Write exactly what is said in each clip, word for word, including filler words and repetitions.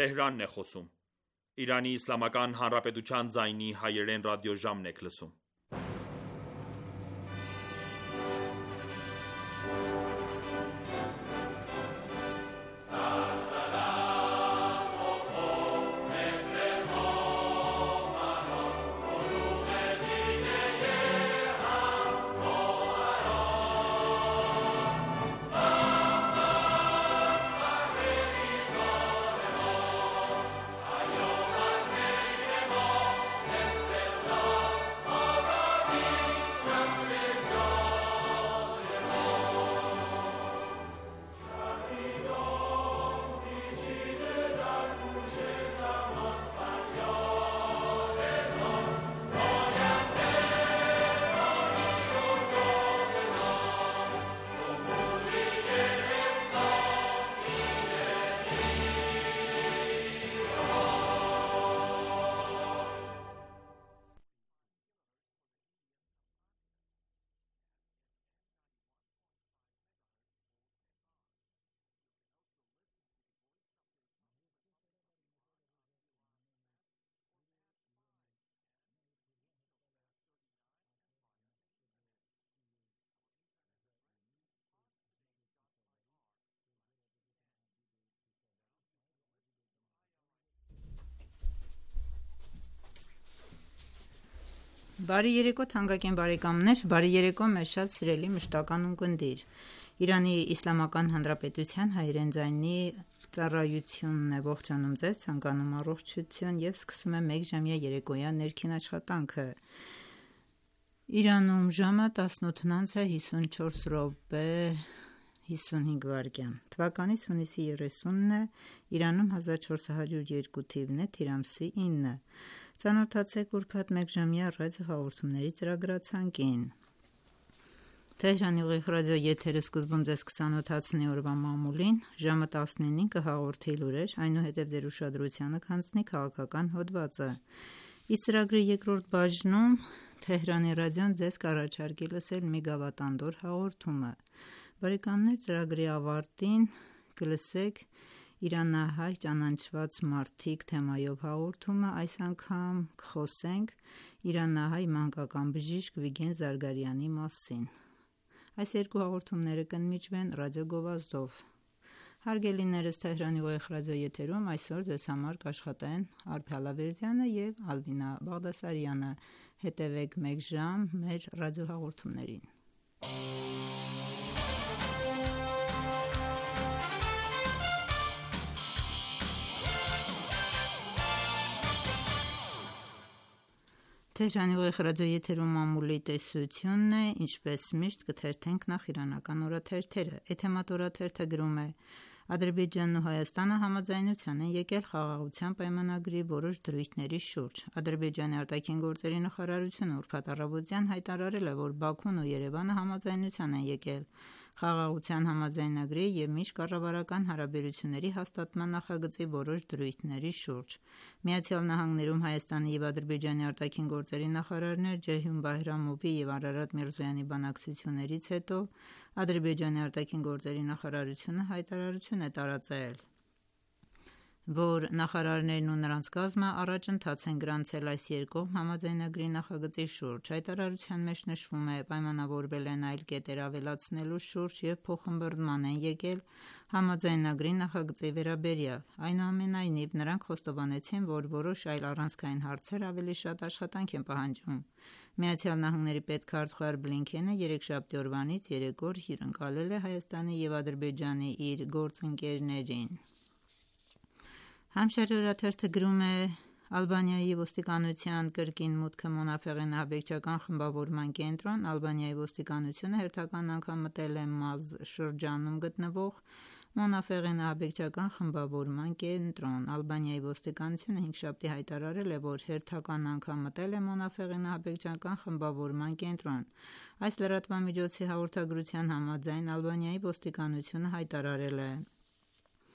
Թեհրանն է խոսում։ Իրանի Իսլամական Հանրապետության ձայնի հայերեն ռադիոժամն եք լսում։ Բարի երեկո թանկագին բարեկամներ, բարի երեկո մեզ շատ սիրելի մշտական ունկնդիր։ Իրանի Իսլամական Հանրապետության հայերեն ձայնի ծառայությունն է ողջունում ձեզ, ցանկանում առողջություն եւ սկսում է մեկժամյա երեկոյան ներքին աշխատանքը։ Իրանում ժամը տասնութն անց է հիսունչորս րոպե հիսունհինգ վայրկյան։ Թվականից հունիսի երեսունն է, Իրանում հազար չորս հարյուր երկու թիվն է, թիր ամսի ինը։ Ծանոթացեք ուրբաթ մեկժամյա ռադիո հաղորդումների ծրագրացանկին։ Թեհրանի ուղիղ ռադիո եթերը սկզբում ձեզ կծանոթացնի օրվա մամուլին, ժամը տասնինին կհաղորդի լուրեր, այնուհետև ձեր ուշադրությանը կհանձնի քաղաքական հոդվածը։ Իսկ ծրագրի երկրորդ բաժնում Թեհրանի ռադիոն ձեզ կառաջարկի լսել մի գավաթանդոր հաղորդումը։ Բարեկամներ, ծրագրի ավարտին կլսեք Իրանահայ ճանաչված մարդիկ թեմայով հաղորդումը, այս անգամ կխոսենք իրանահայ մանկական բժիշկ Վիգեն Զարգարյանի մասին։ Այս երկու հաղորդումները կընդմիջվեն ռադիո գովազդով։ Հարգելիներս, Թեհրանի ուղիղ ռադիո եթերում այսօր ձեզ համար կաշխատեն Արփ Հալավերդյանը եւ Ալվինա Բաղդասարյանը։ Հետևեք մեկ ժամ մեր ռադիո հաղորդումներին։ Թեհրանի ուղիղ ռադիո եթերում մամուլի տեսությունն է, ինչպես միշտ կթերթենք նախ իրանական օրաթերթերը։ Էթեմատ օրաթերթը գրում է. Ադրբեջանն ու Հայաստանը համաձայնության են եկել խաղաղության պայմանագրի որոշ դրույթների շուրջ։ Ադրբեջանի արտաքին գործերի նախարարությունը ուրբաթ առավոտյան հայտարարել է, որ Բաքուն ու Երևանը համաձայնության են եկել խաղաղության համաձայնագրի և միջկառավարական հարաբերությունների հաստատման նախագծի որոշ դրույթների շուրջ։ Միացյալ Նահանգներում Հայաստանի և Ադրբեջանի արտաքին գործերի նախարարներ Ջեյհուն Բայրամովի և Արարատ Միրզոյանի բանակցություններից հետո Ադրբեջանի արտաքին գործերի նախարարությունը հայտարարություն է տարածել, որ նախարարներն ու նրանց կազմը առաջընթաց են գրանցել այս երկկողմ համաձայնագրի նախագծի շուրջ։ Հայտարարության մեջ նշվում է. պայմանավորվել են այլ կետեր ավելացնելու շուրջ և փոխըմբըռնման են եկել համաձայնագրի նախագծի վերաբերյալ։ Այնուամենայնիվ, նրանք խոստովանեցին, որ որոշ այլ առանցքային հարցեր ավելի շատ աշխատանք են պահանջում։ Միացյալ Նահանգների պետքարտուղար Բլինքենը երեքշաբթի օրվանից երեք օր հյուրընկալել է Հայաստանի և Ադրբեջանի իր գործընկերներին։ Համշահր օրաթերթը գրում է. Ալբանիայի ոստիկանության կրկին մուտքը Մոնաֆեղին ահաբեկչական խմբավորման կենտրոն։ Ալբանիայի ոստիկանությունը հերթական անգամ մտել է Մազ շրջանում գտնվող Մոնաֆեղին ահաբեկչական խմբավորման կենտրոն։ Ալբանիայի ոստիկանությունը հինգշաբթի հայտարարել է, որ հերթական անգամ մտել է Մոնաֆեղին ահաբեկչական խմբավորման կենտրոն։ Այս լրատվամիջոցի հաղորդագրության համաձայն Ալբանիայի ոստիկանությունը հայտարարել է,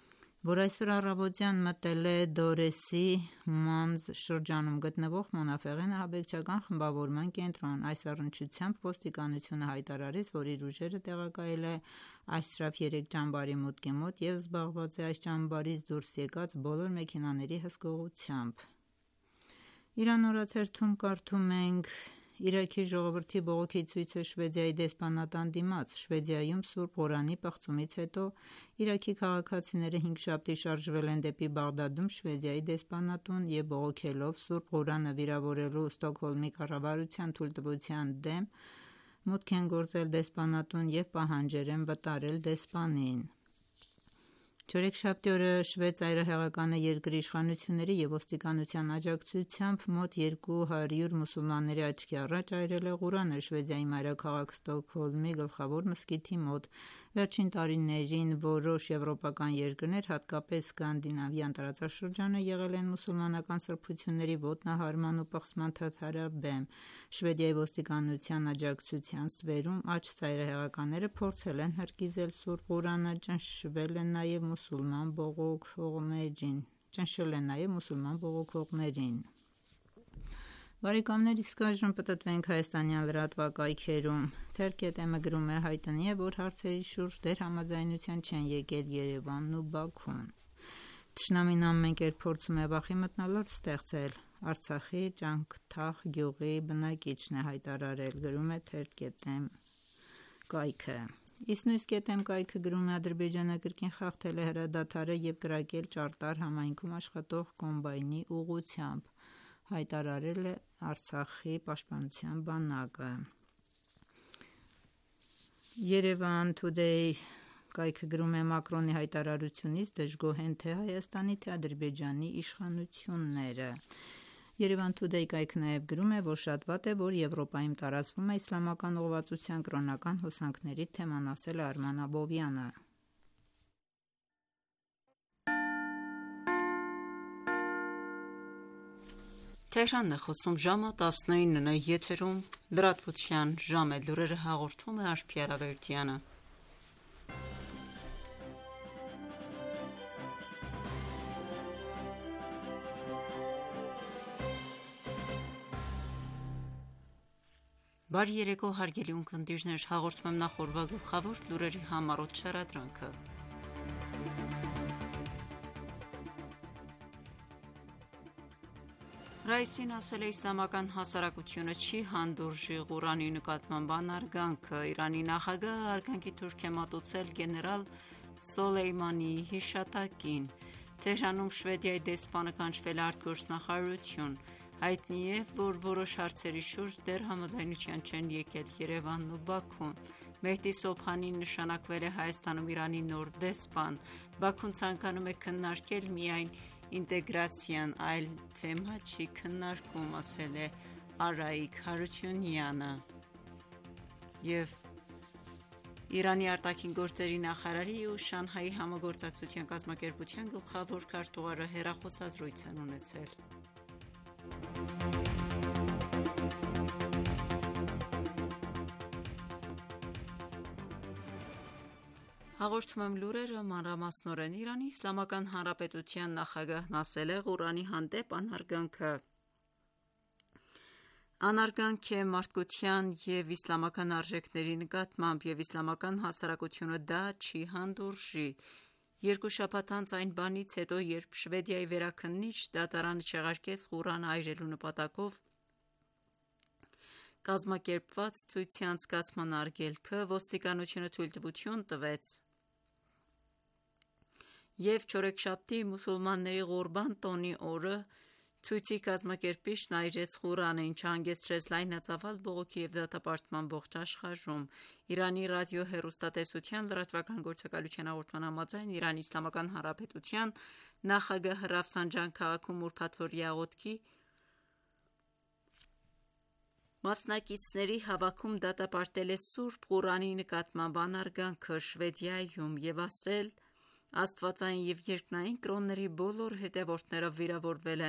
որ այսօր առավոտյան մտել է Դորեսի Մանզ շրջանում գտնվող Մոնաֆեղեն ահաբեկչական խմբավորման կենտրոն։ Այս առնչությամբ ոստիկանությունը հայտարարեց, որ իր ուժերը տեղակայել է Աշրաֆ երեք ճամբարի մուտքի մոտ և զբաղված է այս ճամբարից դուրս եկած բոլոր մեքենաների հսկողությամբ։ Իրան օրաթերթում կարդում ենք. Իրաքի ժողովրդի բողոքի ցույցը Շվեդիայի դեսպանատան դիմաց։ Շվեդիայում Սուրբ Ղուրանի պղծումից հետո Իրաքի քաղաքացիները հինգշաբթի շարժվել են դեպի Բաղդադում Շվեդիայի դեսպանատուն և բողոքելով Սուրբ Ղուրանը վիրավորելու Ստոկհոլմի կառավարության թույլտվության դեմ մուտք են գործել դեսպանատուն և պահանջել են վտարել դեսպանին։ Չորեքշաբթի օրը շվեդ ծայրահեղականը երկրի իշխանությունների և ոստիկանության աջակցությամբ մոտ երկու հարյուր մուսուլմանների աչքի առաջ այրել է Ղուրանը Շվեդիայի մայրաքաղաք Ստոկհոլմի գլխավոր մզկիթի մոտ։ Վերջին տարիներին որոշ եվրոպական երկրներ, հատկապես Սկանդինավյան տարածաշրջանը, եղել են մուսուլմանական սրբությունների ոտնահարման ու պղծման թաթարաբեմ։ Շվեդիայի ոստիկանության աջակցության ստվերում աջ ծայրահեղականները փորձել են հրկիզել Սուրբ Ղուրանը, ճնշել են նաև մուսուլման բողոքողներին։ Ճնշել են նաև մուսուլման բողոքողներին։ Բարեկամներ, իսկ այժմ պտտվենք հայաստանյան լրատվակայքերում։ Թերթ.am-ը գրում է. հայտնի է, որ հարցերի շուրջ դեռ համաձայնության չեն եկել Երևանն ու Բաքուն։ Թշնամին ամեն կերպ փորձում է վախի մթնոլորտ ստեղծել, Արցախի Ճանկթախ գյուղի բնակիչն է հայտարարել, գրում է Թերթ.am կայքը։ Իսնույս.am կայքը գրում է. Ադրբեջանը կրկին խախտել է հրադադարը և կրակել Ճարտար համայնքում աշխատող կոմբայնի ուղղությամբ, հայտարարել է Արցախի պաշտպանության բանակը։ Yerevan Today կայքը գրում է. Մակրոնի հայտարարությունից դժգոհ են թե Հայաստանի, թե Ադրբեջանի իշխանությունները։ Yerevan Today կայքը նաև գրում է, որ շատ վատ է, որ Եվրոպայում տարածվում է իսլամական ուղղվածության կրոնական հոսանքների թեման, ասել է Արման Աբովյանը։ Թեհրանն է խոսում ժամը տասնինն է եթերում լրատվության ժամ է, լուրերը հաղորդում է Աշխի Արավերդյանը։ Բարի երեկո հարգելի ունկնդիրներ, հաղորդում եմ նախ օրվա գլխավոր լուրերի համառոտ շարադրանքը։ Ռայիսին ասել է իսլամական հասարակությունը չի հանդուրժի Ղուրանի նկատմամբ անարգանքը։ Իրանի նախագահը արգանքի թուրք է մատուցել գեներալ Սոլեյմանիի հիշատակին։ Թեհրանում Շվեդիայի դեսպանը կանչվել է արտգործնախարարություն։ Հայտնի է, որ որոշ հարցերի շուրջ դեռ համաձայնության չեն եկել Երևանն ու Բաքուն։ Մեհդի Սոբհանին նշանակվել է Հայաստանում Իրանի նոր դեսպան։ Բաքուն ցանկանում է քննարկել միայն ինտեգրացիան, այլ թեմա չի քննարկում, ասել է Արայիկ Հարությունյանը։ Եվ Իրանի արտաքին գործերի նախարարի ու Շանհայի համագործակցության կազմակերպության գլխավոր քարտուղարը հեռախոսազրույց են ունեցել։ Հաղորդում եմ լուրերը մանրամասնորեն։ Իրանի Իսլամական Հանրապետության նախագահն ասել է Ղուրանի հանդեպ անարգանքը անարգանք է մարդկության և իսլամական արժեքների նկատմամբ, և իսլամական հասարակությունը դա չի հանդուրժի։ Երկու շաբաթ անց այն բանից հետո, երբ Շվեդիայի վերաքննիչ դատարանը չեղարկեց Ղուրանը այրելու նպատակով կազմակերպված ցույցի անցկացման արգելքը, ոստիկանությունը թույլտվություն տվեց և չորեքշաբթի մուսուլմանների Ղուրբան տոնի օրը ցույցի կազմակերպիչն այրեց Ղուրանը, ինչը հանգեցրեց լայնածավալ բողոքի և դատապարտման ողջ աշխարհում։ Իրանի ռադիո-հեռուստատեսության լրատվական գործակալության հաղորդման համաձայն Իրանի Իսլամական Հանրապետության նախագահը Ռաֆսանջան քաղաքում ուրբաթօրյա աղոթքի մասնակիցների հավաքում դատապարտել է Սուրբ Ղուրանի նկատմամբ անարգանքը Շվեդիայում և ասել. «Աստվածային և երկնային կրոնների բոլոր հետևորդները վիրավորվել են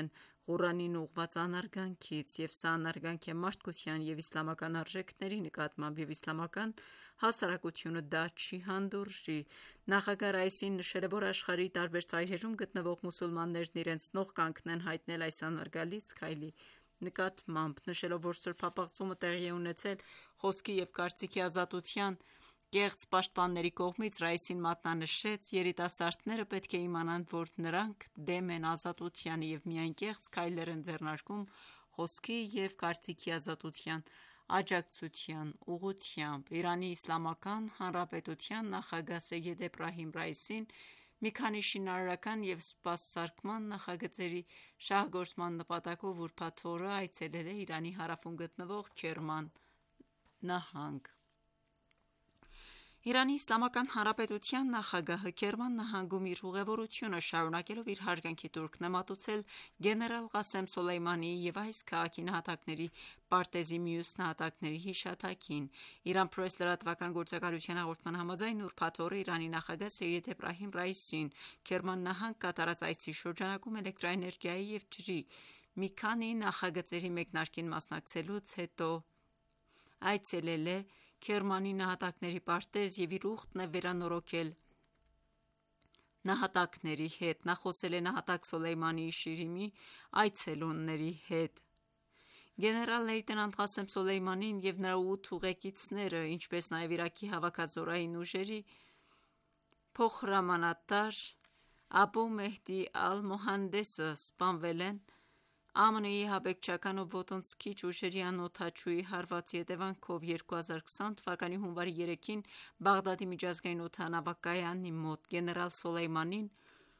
Ղուրանին ուղղված անարգանքից, եւ սա անարգանք է մարդկության եւ իսլամական արժեքների նկատմամբ, եւ իսլամական հասարակությունը դա չի հանդուրժի։ Նախագահ Ռայիսին նշել է, որ աշխարհի տարբեր ծայրերում գտնվող մուսուլմաններն իրենց նող կանգն են հայտնել այս անարգալից քայլի նկատմամբ, նշելով, որ սրբապղծումը տեղի է ունեցել խոսքի եւ կարծիքի ազատության կեղծ պաշտպանների կողմից, Ռայիսին մատնանշեց. երիտասարդները պետք է իմանան, որ նրանք դեմ են ազատությանը եւ միայն կեղծ քայլեր են ձեռնարկում խոսքի եւ կարծիքի ազատության աջակցության ուղղությամբ։ Իրանի Իսլամական Հանրապետության նախագահ Սեյեդ Էբրահիմ Ռայիսին մի քանի շինարարական եւ սպասարկման նախագծերի շահգործման նպատակով ուրբաթ օրը այցելել է Իրանի հարավում գտնվող Քերման նահանգ։ Իրանի Իսլամական Հանրապետության նախագահը Քերման նահանգում իր ուղևորությունը շարունակելով իր հարգանքի տուրքն է մատուցել գեներալ Ղասեմ Սոլեյմանիի եւ այս քաղաքի նահատակների պարտեզի մյուս նահատակների հիշատակին։ Iran Press լրատվական գործակալության հաղորդման համաձայն ուրբաթ օրը Իրանի նախագահ Սեյեդ Էբրահիմ Ռայիսին Քերման նահանգ կատարած այցի շրջանակում էլեկտրաէներգիայի եւ ջրի մի քանի նախագծերի մեկնարկին մասնակցելուց հետո այցելել է Քերմանի նահատակների պարտեզ եւ իր ուխտն է վերանորոգել նահատակների հետ։ Նա խոսել է նահատակ Սոլեյմանիի շիրիմի այցելուների հետ։ Գեներալ լեյտենանտ Ղասեմ Սոլեյմանին եւ նրա ութ ուղեկիցները, ինչպես նաեւ Իրաքի հավաքազորային ուժերի փոխհրամանատար Աբու Մեհդի Ալ-Մոհանդեսը սպանվել են Ամն-ի ահաբեկչական ու ոտնձգիչ ուժերի անօդաչուի հարվածի հետևանքով երկու հազար քսան թվականի հունվարի երեքին Բաղդադի միջազգային օդանավակայանի մոտ։ Գեներալ Սոլեյմանին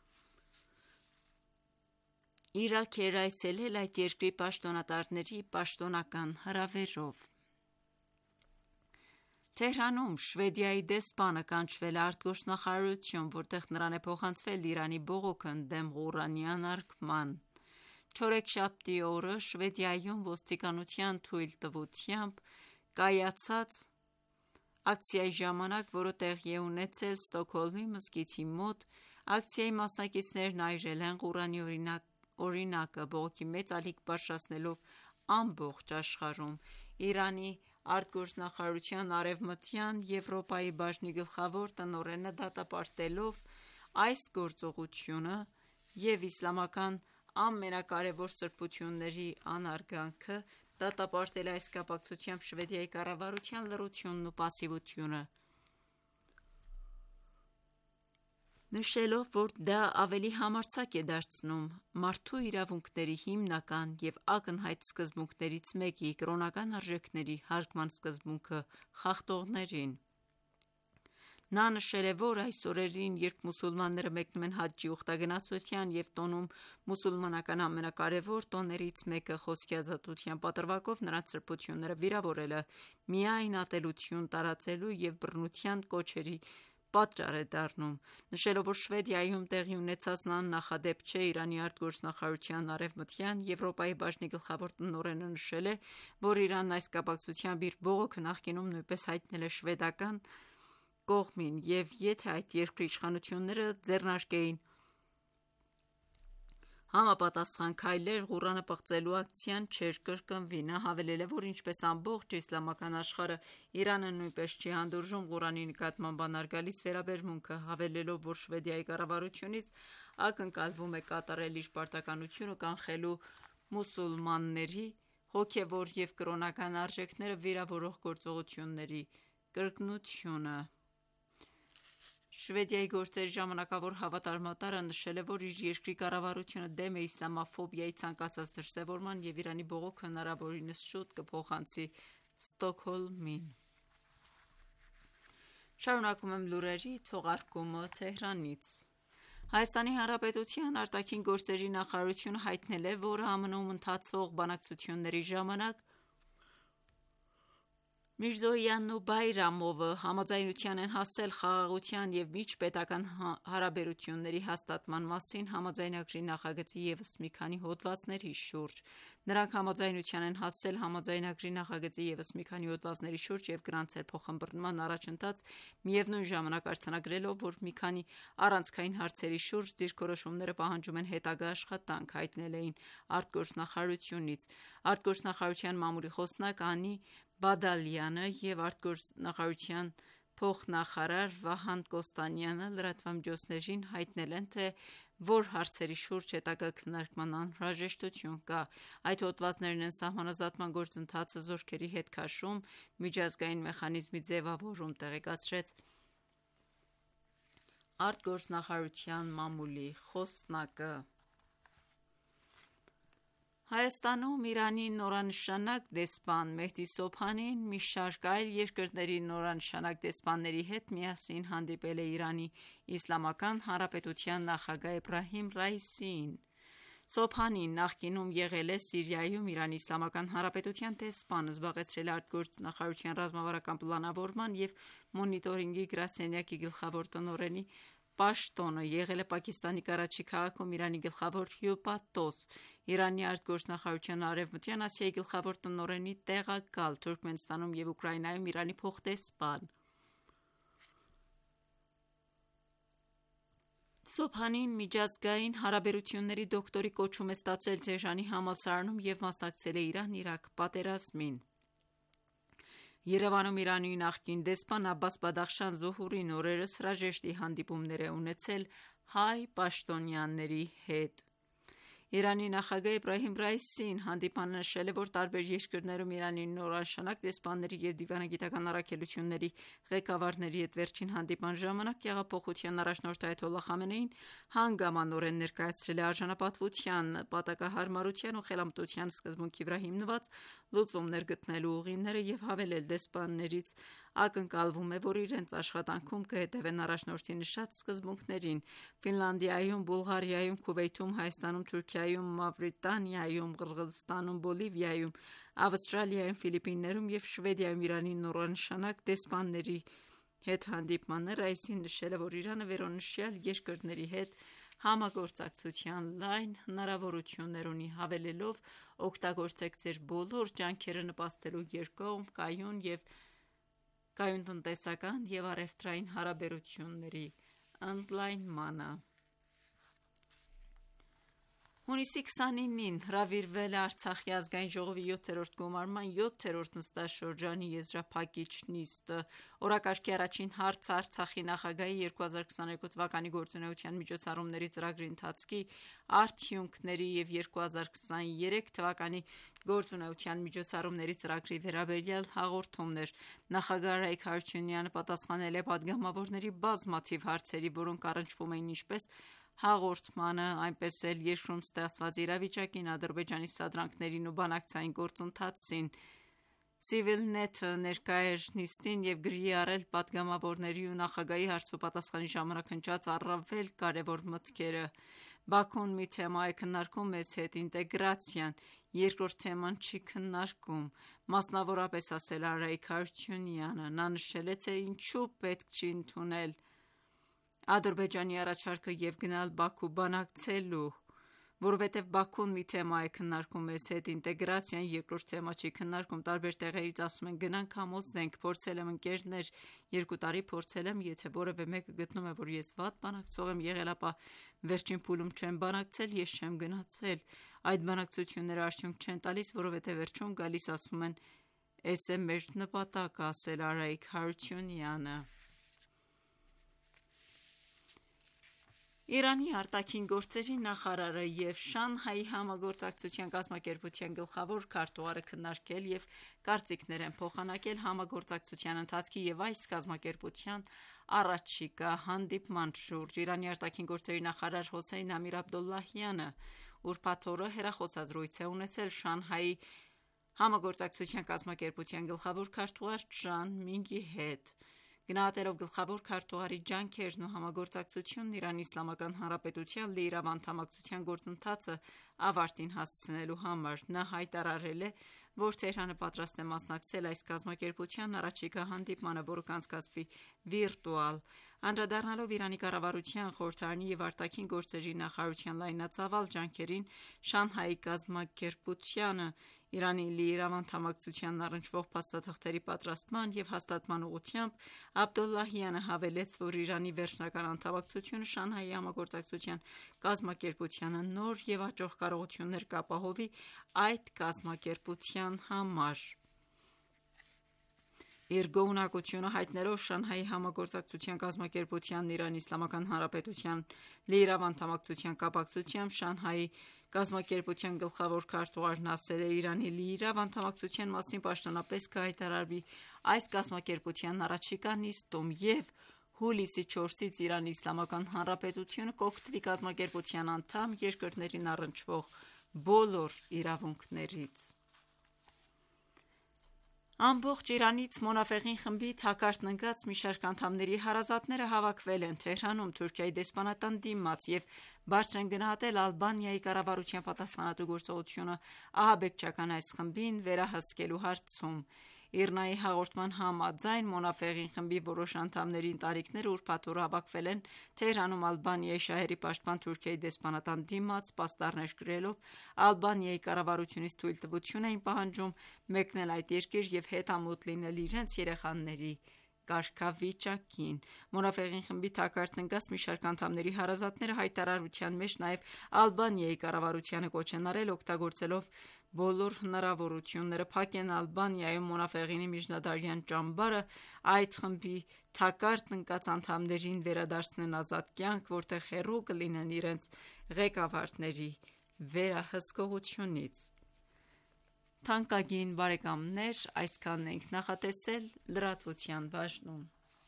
Իրաք էր այցելել այդ երկրի պաշտոնատարների պաշտոնական հրավերով։ Թեհրանում Շվեդիայի դեսպանը կանչվել է արտգործնախարարություն, որտեղ նրան է փոխանցվել Իրանի բողոքը ընդդեմ Ղուրանի անարգման։ Չորեքշաբթի օրը Շվեդիայում ոստիկանության թույլտվությամբ կայացած ակցիայի ժամանակ, որը տեղի է ունեցել Ստոկհոլմի մզկիթի մոտ, ակցիայի մասնակիցներն այրել են Ղուրանի օրինակը, բողոքի մեծ ալիք բարձրացնելով ամբողջ աշխարհում։ Իրանի արտգործնախարարության Արևմտյան Եվրոպայի բաժնի գլխավոր տնօրենը դատապարտելով այս գործողությունը եւ իսլամական ամենակարևոր սրբությունների անարգանքը, դատապարտել է այս կապակցությամբ Շվեդիայի կառավարության լռությունն ու պասիվությունը, նշելով, որ դա ավելի համարձակ է դարձնում մարդու իրավունքների հիմնական եւ ակնհայտ սկզբունքներից մեկի՝ կրոնական արժեքների հարգման սկզբունքը խախտողներին։ Նա նշել է, որ այս օրերին, երբ մուսուլմանները մեկնում են հաջջի ուխտագնացության եւ տոնում մուսուլմանական ամենակարևոր տոներից մեկը խոսքի ազատության պատրվակով, նրանց սրբությունները վիրավորելը միայն ատելություն տարածելու եւ բռնության կոչերի պատճառ է դառնում, նշելով, որ Շվեդիայում տեղի ունեցածն աննախադեպ չէ։ Իրանի արտգործնախարարության Արևմտյան Եվրոպայի բաժնի գլխավոր տնօրենը նշել է, որ Իրանն այս կապակցությամբ իր բողոքը նախկինում նույնպես հայտնել է շվեդական կողմին, եւ եթե այդ երկրի իշխանությունները ձեռնարկեին համապատասխան քայլեր, Ղուրանը պղծելու ակցիան չէր կրկնվի։ Նա հավելել է, որ ինչպես ամբողջ իսլամական աշխարհը, Իրանը նույնպես չի հանդուրժում Ղուրանի նկատմամբ անարգալից վերաբերմունքը, հավելելով, որ Շվեդիայի կառավարությունից ակնկալվում է կատարել իր պարտականությունը կանխելու մուսուլմանների հոգևոր եւ կրոնական արժեքները վիրավորող գործողությունների կրկնությունը։ Շվեդիայի գործերի ժամանակավոր հավատարմատարը նշել է, որ իր երկրի կառավարությունը դեմ է իսլամաֆոբիայի ցանկացած դրսևորման եւ Իրանի բողոքը հնարավորինս շուտ կփոխանցի Ստոկհոլմին։ Շարունակում եմ լուրերի թողարկումը Թեհրանից։ Հայաստանի Հանրապետության արտաքին գործերի նախարարությունը հայտնել է, որ ԱՄՆ-ում ընթացող բանակցությունների ժամանակ Միրզոյանն ու Բայրամովը համաձայնության են հասել խաղաղության և միջպետական հարաբերությունների հաստատման մասին համաձայնագրի նախագծի ևս մի քանի հոդվածների շուրջ: Նրանք համաձայնության են հասել համաձայնագրի նախագծի ևս մի քանի հոդվածների շուրջ և գրանցել փոխըմբռնման առաջընթաց, միևնույն ժամանակ արձանագրելով, որ մի քանի առանցքային հարցերի շուրջ դիրքորոշումները պահանջում են հետագա աշխատանք, հայտնել էին արտգործնախարարությունից: Արտգործնախարարության մամուլի խոսնակ Անի Բադալյանը և արտգործնախարարության փոխնախարար Վահան Կոստանյանը լրատվամիջոցներին հայտնել են, թե որ հարցերի շուրջ հետագա քննարկման անհրաժեշտություն կա: Այդ հոդվածներն են սահմանազատման գործընթացը զորքերի հետ քաշում, միջազգային մեխանիզմի ձևավորում, տեղեկացրեց արտգործնախարարության մամուլի խոսնակը: Հայաստանում Իրանի նորանշանակ դեսպան Մեհդի Սոբհանին մի շարք այլ երկրների նորանշանակ դեսպանների հետ միասին հանդիպել է Իրանի Իսլամական Հանրապետության նախագահ Էբրահիմ Ռայիսիին: Սոբհանին նախկինում եղել է Սիրիայում Իրանի Իսլամական Հանրապետության դեսպան, զբաղեցրել է արտգործնախարարության ռազմավարական պլանավորման և մոնիտորինգի գրասենյակի գլխավոր տնօրենի պաշտոնը, եղել է Պակիստանի Կարաչի քաղաքում Իրանի գլխավոր հյուպատոս, Իրանի արտգործնախարարության Արևմտյան Ասիայի գլխավոր տնօրենի տեղակալ, Թուրքմենստանում և Ուկրաինայում Իրանի փոխդեսպան: Սոբհանին միջազգային հարաբերությունների դոկտորի կոչում է ստացել Թեհրանի համալսարանում և մասնակցել է Իրան-Իրաք պատերազմին: Երևանում Իրանի նախկին դեսպան Աբբաս Բադախշան Զոհուրին օրերս հրաժեշտի հանդիպումներ է ունեցել հայ պաշտոնյաների հետ: Իրանի նախագահ Էբրահիմ Ռայիսին հանդիպմանը նշել է, որ տարբեր երկրներում Իրանի նորանշանակ դեսպանների և դիվանագիտական առաքելությունների ղեկավարների հետ վերջին հանդիպման ժամանակ հեղափոխության առաջնորդ Այաթոլլահ Խամենեին հանգամանորեն ներկայացրել է արժանապատվության, պատակահարմարության ու խելամտության սկզբունքի վրա հիմնված լուծումներ գտնելու ուղիները և հավելել դեսպաններից ակնկալվում է, որ իրենց աշխատանքում կհետևեն առաջնորդի նշած սկզբունքներին: Ֆինլանդիայում, Բուլղարիայում, Քուվեյթում, Հայաստանում, Թուրքիայում, Մավրիտանիայում, Qırğızստանում, Բոլիվիայում, Ավստրալիայում, Ֆիլիպիններում և Շվեդիայում Իրանի նորանշանակ դեսպանների հետ հանդիպմանը Ռայիսին նշել է, որ Իրանը վերոնշյալ երկրների հետ համագործակցության լայն հնարավորություններ ունի, հավելելով. «Օգտագործեք ձեր բոլոր ջանքերը նպաստելու երկկողմ, կայուն տնտեսական և առևտրային հարաբերությունների ընդլայնմանը»: Հունիսի քսանինին հրավիրվել է Արցախի ազգային ժողովի յոթերորդ գումարման յոթերորդ նստաշրջանի եզրափակիչ նիստը: Օրակարգի առաջին հարցը Արցախի նախագահի երկու հազար քսաներկու թվականի գործունեության միջոցառումների ծրագրի ընթացքի արդյունքների և երկու հազար քսաներեք թվականի գործունեության միջոցառումների ծրագրի վերաբերյալ հաղորդումն էր: Նախագահ Արայիկ Հարությունյանը պատասխանել է պատգամավորների բազմաթիվ հարցերի, որոնք առնչվում էին ինչպես հաղորդմանը, այնպես էլ երկրում ստեղծված իրավիճակին, Ադրբեջանի սադրանքներին ու բանակցային գործընթացին: Civilnet-ը ներկա էր նիստին և գրի է առել պատգամավորների ու նախագահի հարցուպատասխանի ժամանակ հնչած առավել կարևոր մտքերը: Բաքուն մի թեմա է քննարկում մեզ հետ՝ ինտեգրացիան, երկրորդ թեման չի քննարկում: Մասնավորապես, ասել է Արայիկ Հարությունյանը: Նա նշել է, թե ինչու պետք չի ընդունել Ադրբեջանի առաջարկը և գնալ Բաքու բանակցելու: Որովհետև Բաքուն մի թեմա է քննարկում մեզ հետ՝ ինտեգրացիան, երկրորդ թեմա չի քննարկում: Տարբեր տեղերից ասում են գնանք համոզենք: Փորձել եմ ընկերներ, երկու տարի փորձել եմ, եթե որևէ մեկը գտնում է, որ ես վատ բանակցող եմ եղել, ապա վերջին փուլում չեմ բանակցել, ես չեմ գնացել: Այդ բանակցությունները արդյունք չեն տալիս, որովհետև վերջում գալիս ասում են էս է մեր նպատակը: Ասել է Արայիկ Հարությունյանը: Իրանի արտաքին գործերի նախարարը և Շանհայի համագործակցության կազմակերպության գլխավոր քարտուղարը քննարկել և կարծիքներ են փոխանակել համագործակցության ընթացքի և այս կազմակերպության առաջիկա հանդիպման շուրջ: Իրանի ԱԳ նախարար Հոսեյն Ամիր-Աբդոլլահյանը ուրբաթ օրը հեռախոսազրույց է ունեցել Շանհայի համագործակցության կազմակերպության գլխավոր քարտուղար Ճան Մինգի հետ: Գնահատելով գլխավոր քարտուղարի ջանքերն ու համագործակցությունն Իրանի Իսլամական Հանրապետության լիիրավ անդամակցության գործընթացը ավարտին հասցնելու համար, նա հայտարարել է, որ Թեհրանը պատրաստ է մասնակցել այս կազմակերպության առաջիկա հանդիպմանը, որը կանցկացվի վիրտուալ։ Անդրադառնալով Իրանի կառավարության, խորհրդարանի և արտաքին գործերի նախարարության լայնածավալ ջանքերին Շանհայի կազմակերպությանը Իրանի լիիրավ անդամակցությանն առնչվող փաստաթղթերի պատրաստման և հաստատման ուղղությամբ, Աբդոլլահյանը հավելեց, որ Իրանի վերջնական անդամակցությունը Շանհայի համագործակցության կազմակերպությանը նոր և աճող կարողություններ կապահովի այդ կազմակերպության համար։ Իր գոհունակությունը հայտնելով Շանհայի համագործակցության կազմակերպությանն Իրանի Իսլամական Հանրապետության լիիրավ անդամակցության կապակցությամբ Շանհայի կազմակերպության գլխավոր քարտուղարն ասել է. «Իրանի լիիրավ անդամակցության մասին պաշտոնապես կհայտարարվի այս կազմակերպության առաջիկա նիստում և հուլիսի չորսից Իրանի Իսլամական Հանրապետությունը կօգտվի կազմակերպության անդամ երկրներին առնչվող բոլոր իրավունքներից»։ Ամբողջ Իրանից Մոնաֆեղին խմբից հակարդն ընկած մի շարք անդամների հարազատները հավաքվել են Թեհրանում Թուրքիայի դեսպանատան դիմաց և բարձր են գնահատել Ալբանիայի կառավարության պատասխանատու գործողությունը ահաբեկչական այս խմբին վերահսկելու հարցում։ ԻՌՆԱ-ի հաղորդման համաձայն, Մոնաֆեղին խմբի որոշ անդամների ընտանիքները ուրբաթ օր հավաքվել են Թեհրանում Ալբանիայի շահերի պաշտպան Թուրքիայի դեսպանատան դիմաց, պաստառներ գրելով Ալբանիայի կառավարությունից թույլտվություն էին պահանջում մեկնել այդ երկիր և հետամուտ լինել իրենց երեխաների կարգավիճակին։ Մոնաֆեղին խմբի հակարդն ընկած մի շարք անդամների հարազատները հայտարարության մեջ նաև Ալբանիայի կառավարությանը կոչ են արել օգտագործելով բոլոր հնարավորությունները փակեն Ալբանիայում Մոնաֆեղինի միջնադարյան ճամբարը, այդ խմբի հակարդն ընկած անդամներին վերադարձնեն ազատ կյանք, որտեղ հեռու կլինեն իրենց ղեկավարների վերահսկողությունից։ Թանկագին բարեկամներ, այսքանն էինք նախատեսել լրատվության բաժնում։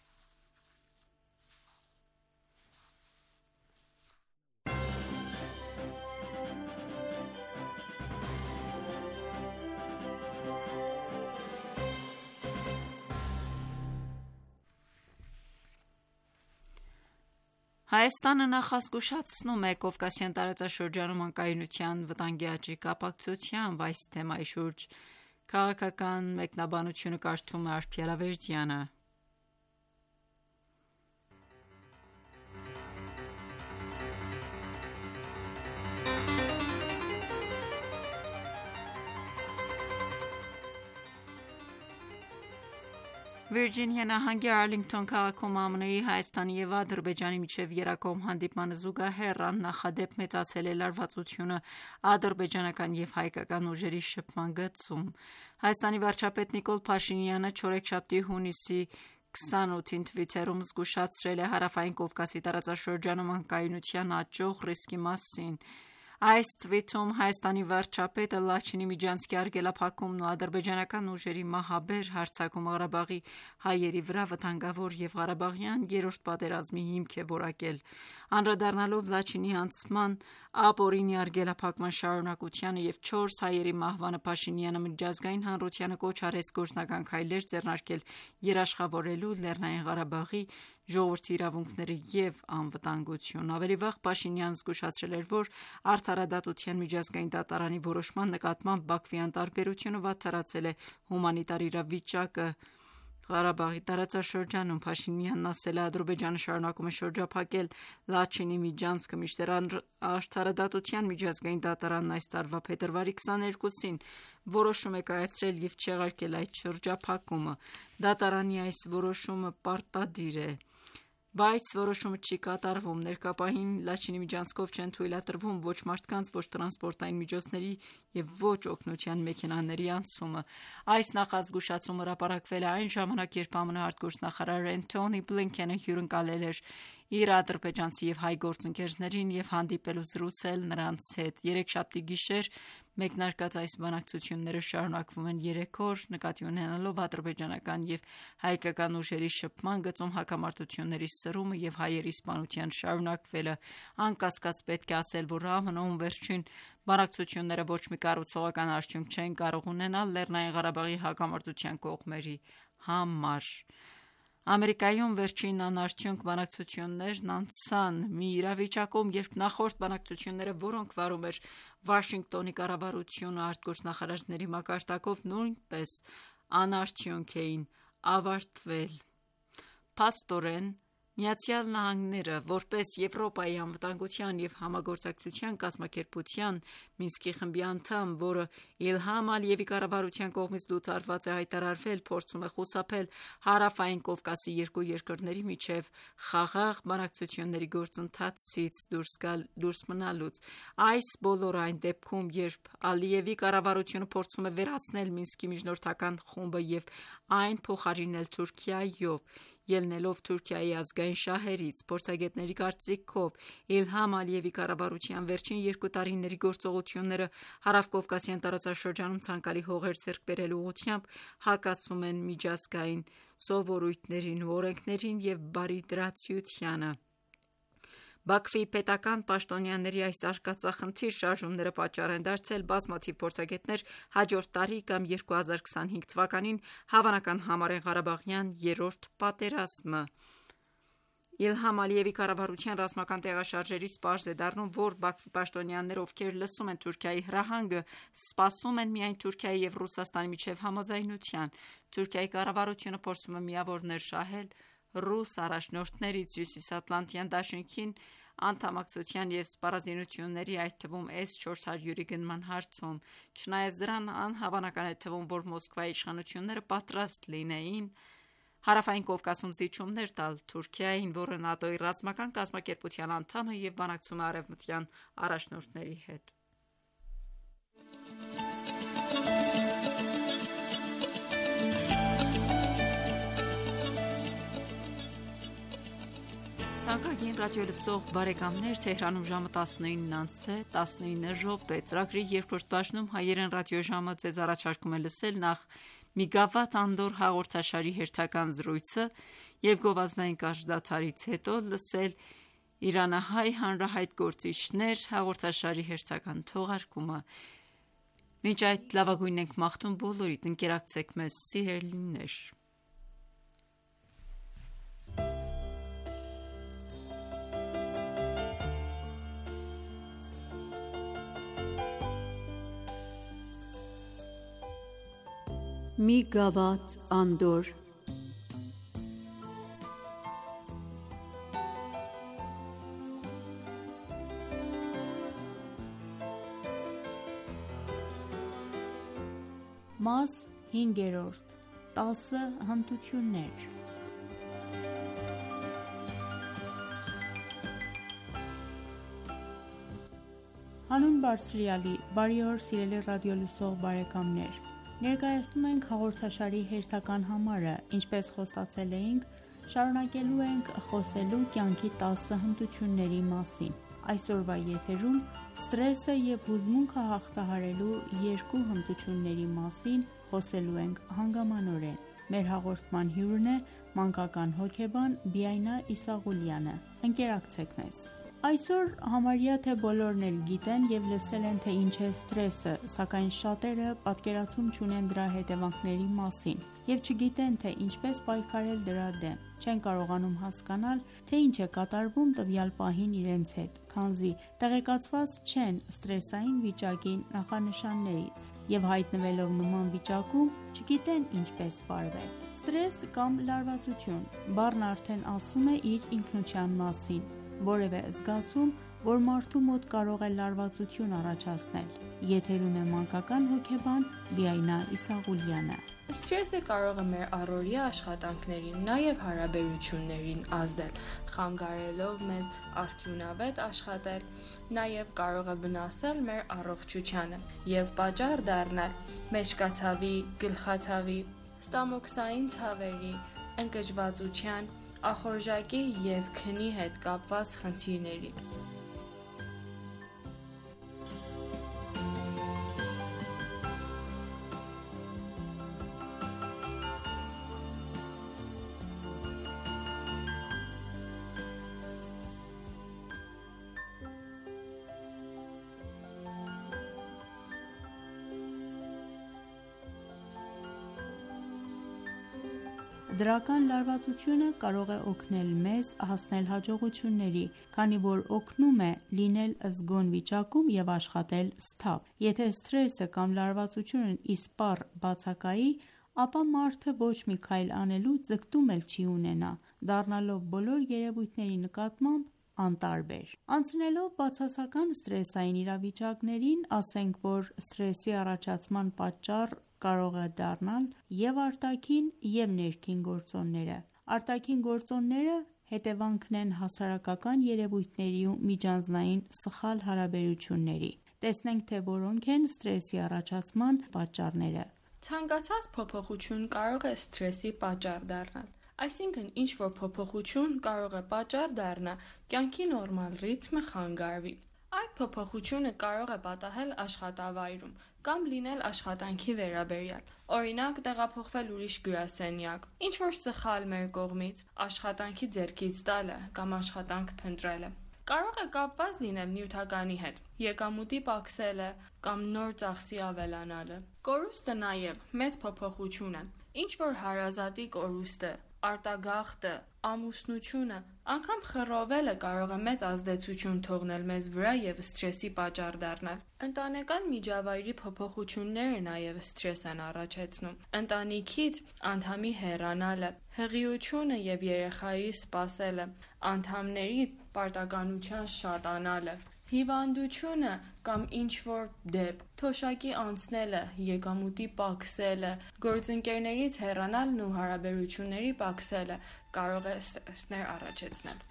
Հայաստանը նախազգուշացնում է Կովկասյան տարածաշրջանում անկայունության վտանգի աճի կապակցությամբ։ Այս թեմայի շուրջ քաղաքական մեկնաբանությունը կարդում է Արփի Արավերդյանը։ Վիրջինիա նահանգի Արլինգթոն քաղաքում ԱՄՆ-ի, Հայաստանի և Ադրբեջանի միջև եռակողմ հանդիպմանը զուգահեռ աննախադեպ մեծացել է լարվածությունը ադրբեջանական և հայկական ուժերի շփման գծում։ Հայաստանի վարչապետ Նիկոլ Փաշինյանը չորեքշաբթի, հունիսի քսանութին Թվիթերում զգուշացրել է Հարավային Կովկասի տարածաշրջանում անկայունության աճող ռիսկի մասին։ Այս թվիթում Հայաստանի վարչապետը Լաչինի միջանցքի արգելափակումն ու ադրբեջանական ուժերի մահաբեր հարձակումը Ղարաբաղի հայերի վրա վտանգավոր և Ղարաբաղյան երրորդ պատերազմի հիմք է որակել։ Անդրադառնալով Լաչինի անցման ապօրինի արգելափակման շարունակությանը և չորս հայերի մահվանը, Փաշինյանը միջազգային հանրությանը կոչ արեց գործնական քայլեր ձեռնարկել երաշխավորելու Լեռնային Ղարաբաղի ժողովրդի իրավունքները և անվտանգությունը։ Ավելի վաղ Փաշինյանն զգուշացրել էր, որ Արդարադատության միջազգային դատարանի որոշման նկատմամբ Բաքվի անտարբերությունը վատթարացել է հումանիտար իրավիճակը Ղարաբաղի տարածաշրջանում։ Փաշինյանն ասել է. «Ադրբեջանը շարունակում է շրջափակել Լաչինի միջանցքը, մինչդեռ Արդարադատության միջազգային դատարանն այս տարվա փետրվարի քսաներկուսին որոշում է կայացրել և չեղարկել այդ շրջափակումը։ Դատարանի այս որոշումը պարտադիր է, բայց որոշումը չի կատարվում։ Ներկա պահին Լաչինի միջանցքով չեն թույլատրվում ոչ մարդկանց, ոչ տրանսպորտային միջոցների և ոչ օգնության մեքենաների անցումը»։ Այս նախազգուշացումը հրապարակվել է այն ժամանակ, երբ ԱՄՆ արտգործնախարար Էնթոնի Բլինքենը հյուրընկալել էր իր ադրբեջանցի և հայ գործընկերներին և հանդիպել ու զրուցել նրանց հետ։ Երեքշաբթի գիշեր մեկնարկած այս բանակցությունները շարունակվում են երեք օր՝ նկատի ունենալով ադրբեջանական և հայկական ուժերի շփման գծում հակամարտությունների սրումը և հայերի սպանության շարունակվելը։ Անկասկած պետք է ասել, որ ԱՄՆ-ում վերջին բանակցությունները ոչ մի կառուցողական արդյունք չեն կարող ունենալ Լեռնային Ղարաբաղի հակամարտության կողմերի համար։ Ամերիկայում վերջին անարդյունք բանակցություններն անցան մի իրավիճակում, երբ նախորդ բանակցությունները, որոնք վարում էր Վաշինգտոնի կառավարությունը արտգործնախարարների մակարդակով, նույնպես անարդյունք էին ավարտվել: Փաստորեն, Միացյալ Նահանգները, որպես Եվրոպայի անվտանգության և համագործակցության կազմակերպության Մինսկի խմբի անդամ, որը Իլհամ Ալիևի կառավարության կողմից լուծարված է հայտարարվել, փորձում է խուսափել Հարավային Կովկասի երկու երկրների միջև խաղաղ բանակցությունների գործընթացից դուրս մնալուց: Այս բոլորը այն դեպքում, երբ Ալիևի կառավարությունը փորձում է վերացնել Մինսկի միջնորդական խումբը և այն փոխարինել Թուրքիայով: Ելնելով Թուրքիայի ազգային շահերից, փորձագետների կարծիքով, Իլհամ Ալիևի կառավարության վերջին երկու տարիների գործողությունները հարավկովկասյան տարածաշրջանում ցանկալի հողեր ձեռք բերելու ուղղությամբ հակասում են միջազգային սովորույթներին ու օրենքներին և բարիդրացիությանը: Բաքվի պետական պաշտոնյաների այս արկածախնդիր շարժումները պատճառ են դարձել բազմաթիվ փորձագետներ հաջորդ տարի կամ երկու հազար քսանհինգ թվականին հավանական համառեն ղարաբաղյան երրորդ պատերազմը: Իլհամ Ալիևի կառավարության ռազմական տեղաշարժերից պարզ է դառնում, որ Բաքվի պաշտոնյաները, ովքեր լսում են Թուրքիայի հրահանգը, սպասում են միայն Թուրքիայի և Ռուսաստանի միջև համաձայնության: Թուրքիայի կառավարությունը փորձում է միավորներ շահել ռուս առաջնորդներից Հյուսիսատլանտյան դաշինքին անդամակցության և սպառազինությունների, այդ թվում էս չորս հարյուրի գնման հարցում: Չնայած դրան, անհավանական է թվում, որ Մոսկվայի իշխանությունները պատրաստ լինեին Հարավային Կովկասում զիջումներ տալ Թուրքիային, որը ՆԱՏՕ-ի ռազմական կազմակերպության անդամ է և բանակցում է արևմտյան առաջնորդների հետ: Մինչ այդ լավագույնն ենք մաղթում բոլորիդ: Ընկերակցեք մեզ սիրելիներ: Մի գավաթ անդորր Մաս հինգերորդ. տասը հմտություններ Հանուն Բարձրյալի, բարի օր սիրելի ռադիոլսող բարեկամներ: Ներկայացնում ենք հաղորդաշարի հերթական համարը: Ինչպես խոստացել էինք, շարունակելու ենք խոսելու կյանքի տասը հմտությունների մասին: Այսօրվա եթերում սթրեսը և հուզմունքը հաղթահարելու երկու հմտությունների մասին խոսելու ենք հանգամանորեն: Մեր հաղորդման հյուրն է մանկական հոգեբան Բիայնա Իսաղուլյանը: Ընկերակցեք մեզ: Այսօր համարյա թե բոլորն էլ գիտեն և լսել են, թե ինչ է սթրեսը, սակայն շատերը պատկերացում չունեն դրա հետևանքների մասին և չգիտեն, թե ինչպես պայքարել դրա դեմ: Չեն կարողանում հասկանալ, թե ինչ է կատարվում տվյալ պահին իրենց հետ, քանզի տեղեկացված չեն սթրեսային վիճակի նախանշաններից և հայտնվելով նման վիճակում, չգիտեն ինչպես վարվել: Սթրես կամ լարվածություն բառն արդեն ասում է իր ինքնության մասին: Որևէ զգացում, որ մարդու մոտ կարող է լարվածություն առաջացնել: Եթերում է մանկական հոգեբան Բիայնա Իսաղուլյանը: Սթրեսը կարող է մեր առօրյա աշխատանքներին, նաև հարաբերություններին ազդել, խանգարելով մեզ արդյունավետ աշխատել: Նաև կարող է վնասել մեր առողջությանը և պատճառ դառնալ մեջքացավի, գլխացավի, ստամոքսային ցավերի, ընկճվածության, ախորժակի և քնի հետ կապված խնդիրների: Դրական լարվածությունը կարող է օգնել մեզ հասնել հաջողությունների, քանի որ օգնում է լինել զգոն վիճակում և աշխատել սթափ։ Եթե սթրեսը կամ լարվածությունն իսպառ բացակայի, ապա մարդը ոչ մի քայլ անելու ձգտում էլ չի ունենա, դառնալով բոլոր երևույթների նկատմամբ անտարբեր։ Անցնելով բացասական սթրեսային իրավիճակներին, ասենք, որ սթրեսի առաջացման պատճառ կարող է դառնալ և արտաքին և ներքին գործոնները։ Արտաքին գործոնները հետևանքն են հասարակական երևույթների ու միջանձնային սխալ հարաբերությունների։ Տեսնենք, թե որոնք են սթրեսի առաջացման պատճառները։ Ցանկացած փոփոխություն կարող է սթրեսի պատճառ դառնալ։ Այսինքն, ինչ-որ փոփոխություն կարող է պատճառ դառնա կյանքի նորմալ ռիթմը խանգարվի։ Այդ փոփոխությունը կարող է պատահել աշխատավայրում կամ լինել աշխատանքի վերաբերյալ, օրինակ տեղափոխվել ուրիշ գրասենյակ, ինչ-որ սխալ մեր կողմից, աշխատանքի ձեռքից տալը կամ աշխատանք փնտրելը։ Կարող է կապված լինել նյութականի հետ, եկամուտի պակսելը կամ նոր ծախսի ավելանալը։ Կորուստը նաև մեծ փոփոխություն է։ Ինչ-որ հարազատի կորուստը, արտագաղթը, ամուսնությունը, անգամ խռովելը կարող է մեծ ազդեցություն թողնել մեզ վրա և սթրեսի պատճառ դառնալ։ Ընտանեկան միջավայրի փոփոխությունները նաև սթրես են առաջացնում։ Ընտանիքից անդամի հեռանալը, հղիությունը և երեխայի սպասելը, անդամների պարտականության շատանալը, հիվանդությունը կամ ինչ-որ դեպք, թոշակի անցնելը, եկամուտի պակսելը, գործընկերներից հեռանալն ու հարաբերությունների պակսելը կարող է սթրեսներ առաջացնել։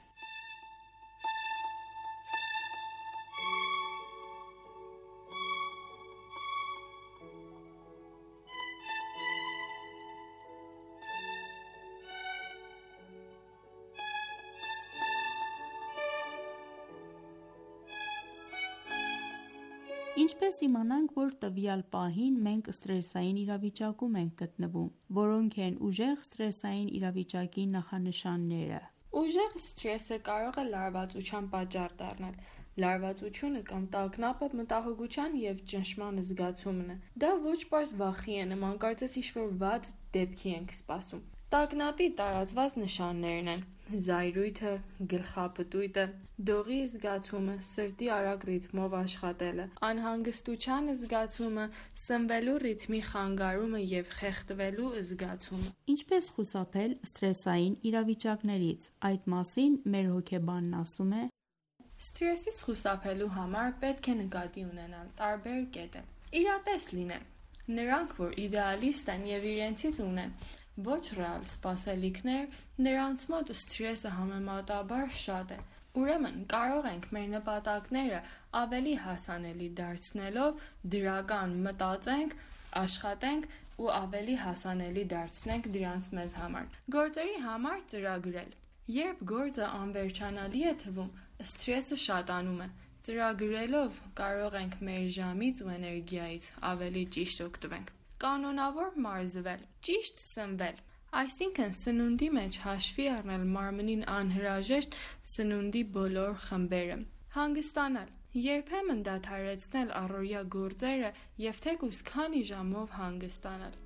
Ինչպես իմանանք, որ տվյալ պահին մենք սթրեսային իրավիճակում ենք գտնվում, որոնք են ուժեղ սթրեսային իրավիճակի նախանշանները։ Ուժեղ սթրեսը կարող է լարվածության պատճառ դառնալ։ Լարվածությունը կամ տագնապը մտահոգության և ճնշման զգացումն է։ Դա ոչ պարզ վախի է նման, կարծես ինչ-որ վատ դեպքի ենք սպասում։ Տագնապի տարածված նշաններն են զայրույթը, գլխապտույտը, դողի զգացումը, սրտի արագ ռիթմով աշխատելը, անհանգստության զգացումը, սնվելու ռիթմի խանգարումը և խեղդվելու զգացումը։ Ինչպես խուսափել սթրեսային իրավիճակներից։ Այդ մասին մեր հոգեբանն ասում է. Սթրեսից խուսափելու համար պետք է նկատի ունենալ տարբեր կետեր։ Իրատես լինել։ Նրանք, որ իդեալիստ են և իրենցից ունեն ոչ ռեալ սպասելիքներ, նրանց մոտ սթրեսը համեմատաբար շատ է։ Ուրեմն կարող ենք մեր նպատակները ավելի հասանելի դարձնելով դրական մտածենք, աշխատենք ու ավելի հասանելի դարձնենք դրանց մեզ համար։ Գործերի համար ծրագրել։ Երբ գործը անվերջանալի է թվում, սթրեսը շատանում է։ Ծրագրելով կարող ենք մեր ժամից ու էներգիայից ավելի ճիշտ օգտվենք։ Կանոնավոր մարզվել, ճիշտ սնվել, այսինքն սնունդի մեջ հաշվի առնել մարմնին անհրաժեշտ սնունդի բոլոր խմբերը։ Հանգստանալ, երբեմն դադարեցնել առօրյա գործերը և թեկուզ քանի ժամով հանգստանալ։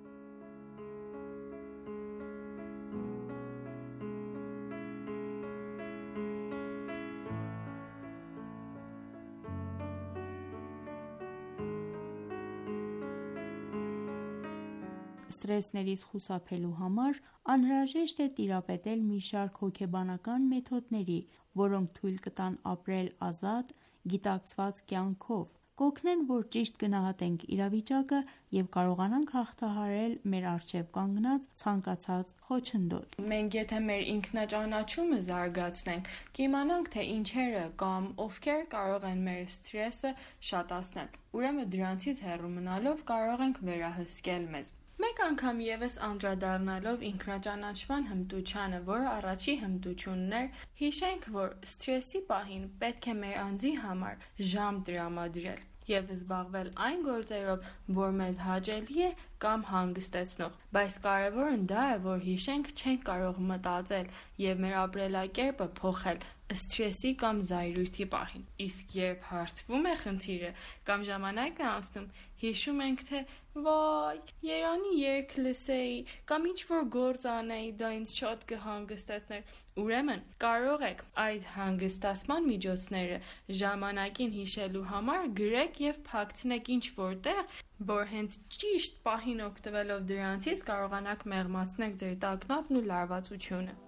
Սթրեսներից խուսափելու համար անհրաժեշտ է տիրապետել մի շարք հոգեբանական մեթոդների, որոնք թույլ կտան ապրել ազատ, գիտակցված կյանքով, կօգնեն, որ ճիշտ գնահատենք իրավիճակը և կարողանանք հաղթահարել մեր առջև կանգնած ցանկացած խոչընդոտ։ Մենք եթե մեր ինքնաճանաչումը զարգացնենք, կիմանանք, թե ինչերը կամ ովքեր կարող են մեր սթրեսը շատացնել։ Ուրեմն դրանցից հեռու մնալով կարող ենք վերահսկել մեզ։ Մեկ անգամ ևս անդրադառնալով ինքնաճանաչման հմտությանը, որը առաջի հմտությունն էր, հիշենք, որ սթրեսի պահին պետք է մեր անձի համար ժամ տրամադրել և զբաղվել այն գործերով, որ մեզ հաճելի է կամ հանգստեցնող, բայց կարևորն դա է, որ հիշենք չենք կարող մտածել և մեր ապրելակերպը փոխել սթրեսի կամ զայրույթի պահին։ Իսկ երբ հարթվում է խնդիրը կամ ժամանակը անցնում, հիշում ենք, թե վայ, երանի երգ լսեի կամ ինչ-որ գործ անեի, դա ինձ շատ կհանգստացներ։ Ուրեմն, կարող եք այդ հանգստացման միջոցները ժամանակին հիշելու համար գրեք և փակցնեք ինչ-որ տեղ, որ հենց ճիշտ պահին օգտվելով դրանցից կարողանաք մեղմացնել ձեր տագնապն ու լարվածությունը։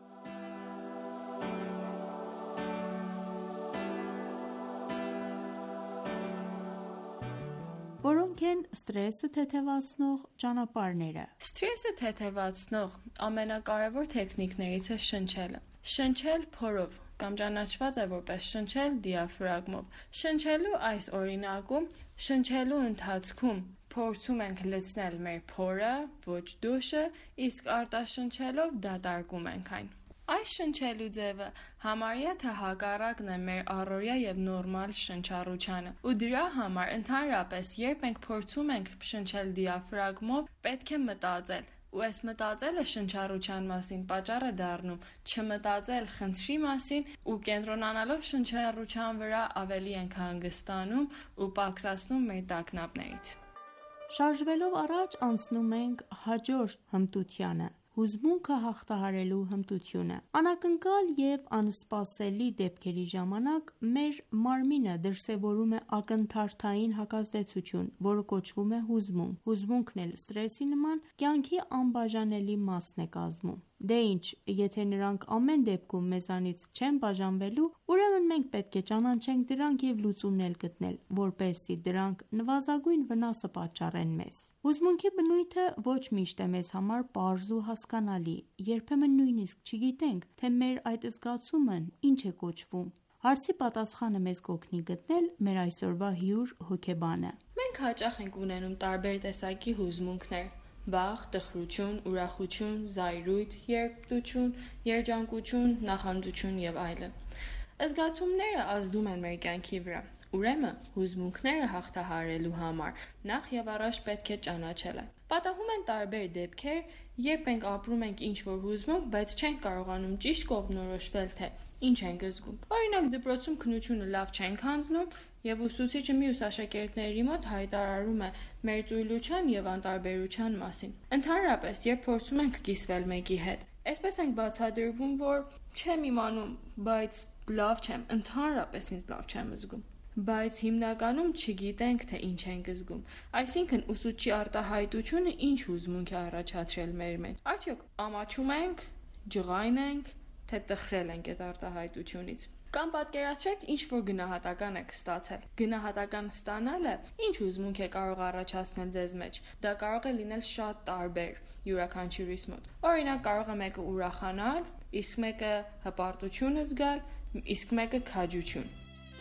Որոնք են ստրեսը թեթևացնող ճանապարհները։ Ստրեսը թեթևացնող ամենակարևոր տեխնիկներից է շնչելը։ Շնչել փորով կամ ճանաչված է որպես շնչել դիաֆրագմով։ Շնչելու այս օրինակում շնչելու ընթացքում փորձում ենք լցնել մեր փորը, ոչ դուշը, իսկ արտաշնչելով դատարկում ենք այն։ Այս շնչելու ձևը համարյա թե հակառակն է մեր առօրյա և նորմալ շնչառությանը, ու դրա համար ընդհանրապես, երբ մենք փորձում ենք շնչել դիաֆրագմով, պետք է մտածել, ու այս մտածելը շնչառության մասին պատճառ է դառնում չմտածել խնդրի մասին, ու կենտրոնանալով շնչառության վրա ավելի ենք հանգստանում ու պակսացնում մեր տագնապներից։ Շարժվելով առաջ անցնում ենք հաջորդ հմտությանը՝ հուզմունքը հաղթահարելու հմտությունը։ Անակնկալ և անսպասելի դեպքերի ժամանակ մեր մարմինը դրսևորում է ակնթարթային հակազդեցություն, որը կոչվում է հուզմունք։ Հուզմունքն էլ ստրեսի նման կյանքի անբաժանելի մասն է կազմում։ Դե ինչ, եթե նրանք ամեն դեպքում մեզանից չեն բաժանվելու, ուրեմն մենք պետք է ճանաչենք դրանք և լուծումներ գտնել, որպեսզի դրանք նվազագույն վնասը պատճառեն մեզ։ Հուզմունքի բնույթը ոչ միշտ է մեզ համար պարզ ու հասկանալի, երբեմն նույնիսկ չգիտենք, թե մեր այդ զգացումն ինչ է կոչվում։ Հարցի պատասխանը մեզ կօգնի գտնել մեր այսօրվա հյուր հոգեբանը։ Մենք հաճախ ենք ունենում տարբեր տեսակի հուզմունքներ՝ վախ, տխրություն, ուրախություն, զայրույթ, երկպտություն, երջանկություն, նախանձություն և այլն։ Զգացումները ազդում են մեր կյանքի վրա։ Ուրեմն, հուզմունքները հաղթահարելու համար նախ և առաջ պետք է ճանաչել այն։ Պատահում են տարբեր դեպքեր, երբ մենք ապրում ենք ինչ-որ հուզմունք, բայց չենք կարողանում ճիշտ կողմնորոշվել, թե ինչ ենք զգում։ Օրինակ, դպրոցում քննությունը լավ չենք հանձնում, և ուսուցիչը մյուս աշակերտների մոտ հայտարարում է մեր ծույլության և անտարբերության մասին։ Ընդհանրապես, երբ փորձում ենք կիսվել մեկի հետ, այսպես ենք բացատրվում, որ չեմ իմանում, բայց լավ չեմ, ընդհանրապես ինձ լավ չեմ զգում։ Բայց հիմնականում չգիտենք, թե ինչ ենք զգում։ Այսինքն, ուսուցչի արտահայտությունը ինչ հուզմունք է առաջացրել մեր մեջ։ Արդյոք ամաչում ենք, ջղայն ենք, թե տխրել ենք այդ արտահայտությունից։ Կամ պատկերացրեք, ինչ-որ գնահատական եք ստացել։ Գնահատական ստանալը ինչ հուզմունք է կարող առաջացնել ձեզ մեջ։ Դա կարող է լինել շատ տարբեր յուրաքանչյուրիս մոտ։ Օրինակ, կարող է մեկը ուրախանալ, իսկ մեկը հպարտություն զգալ, իսկ մեկը քաջություն։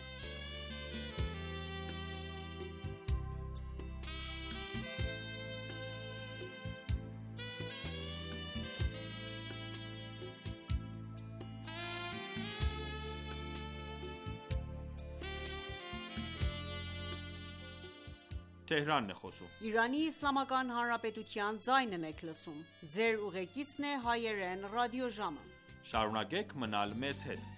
Թեհրանն է խոսում։ Իրանի Իսլամական Հանրապետության ձայնն եք լսում։ Ձեր ուղեկիցն է հայերեն ռադիոժամը։ Շարունակեք մնալ մեզ հետ։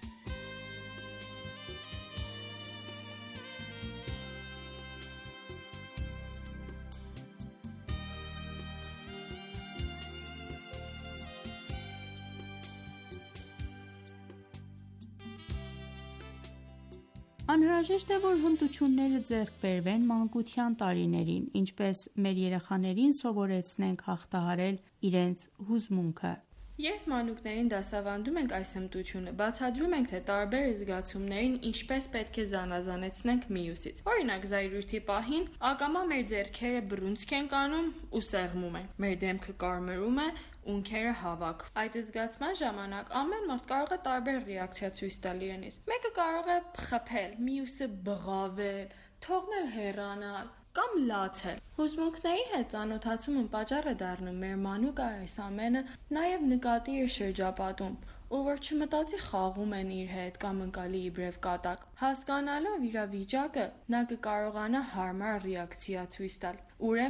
Անհրաժեշտ է, որ հմտությունները ձեռք բերվեն մանկության տարիներին, ինչպես մեր երեխաներին սովորեցնենք հաղթահարել իրենց հուզմունքը։ Երբ մանուկներին դասավանդում ենք այս հմտությունը, բացատրում ենք, թե տարբեր զգացումներին ինչպես պետք է զանազանեցնենք մյուսից։ Օրինակ, զայրույթի պահին ակամա մեր ձեռքերը բռունցք ենք անում ու սեղմում ենք։ Մեր դեմքը կարմրում է, ունքերը հավաք։ Այդ զգացման ժամանակ ամեն մարդ կարող է տարբեր ռեակցիա ցույց տալ իրենից։ Մեկը կարող է խփել, մյուսը բղավել, թողնել հեռանալ կամ լացել։ Հուզմունքների հետ ծանոթացումը պատճառ է դառնում մեր մանուկը այս ամենը նաև նկատի իր շրջապատում, ու որ չմտածի խաղում են իր հետ կամ ընկալի իբրև կատակ։ Հասկանալով իր վիճակը, նա կկարողանա հարմար ռեակցիա ցույց տալ։ Ուրեմն,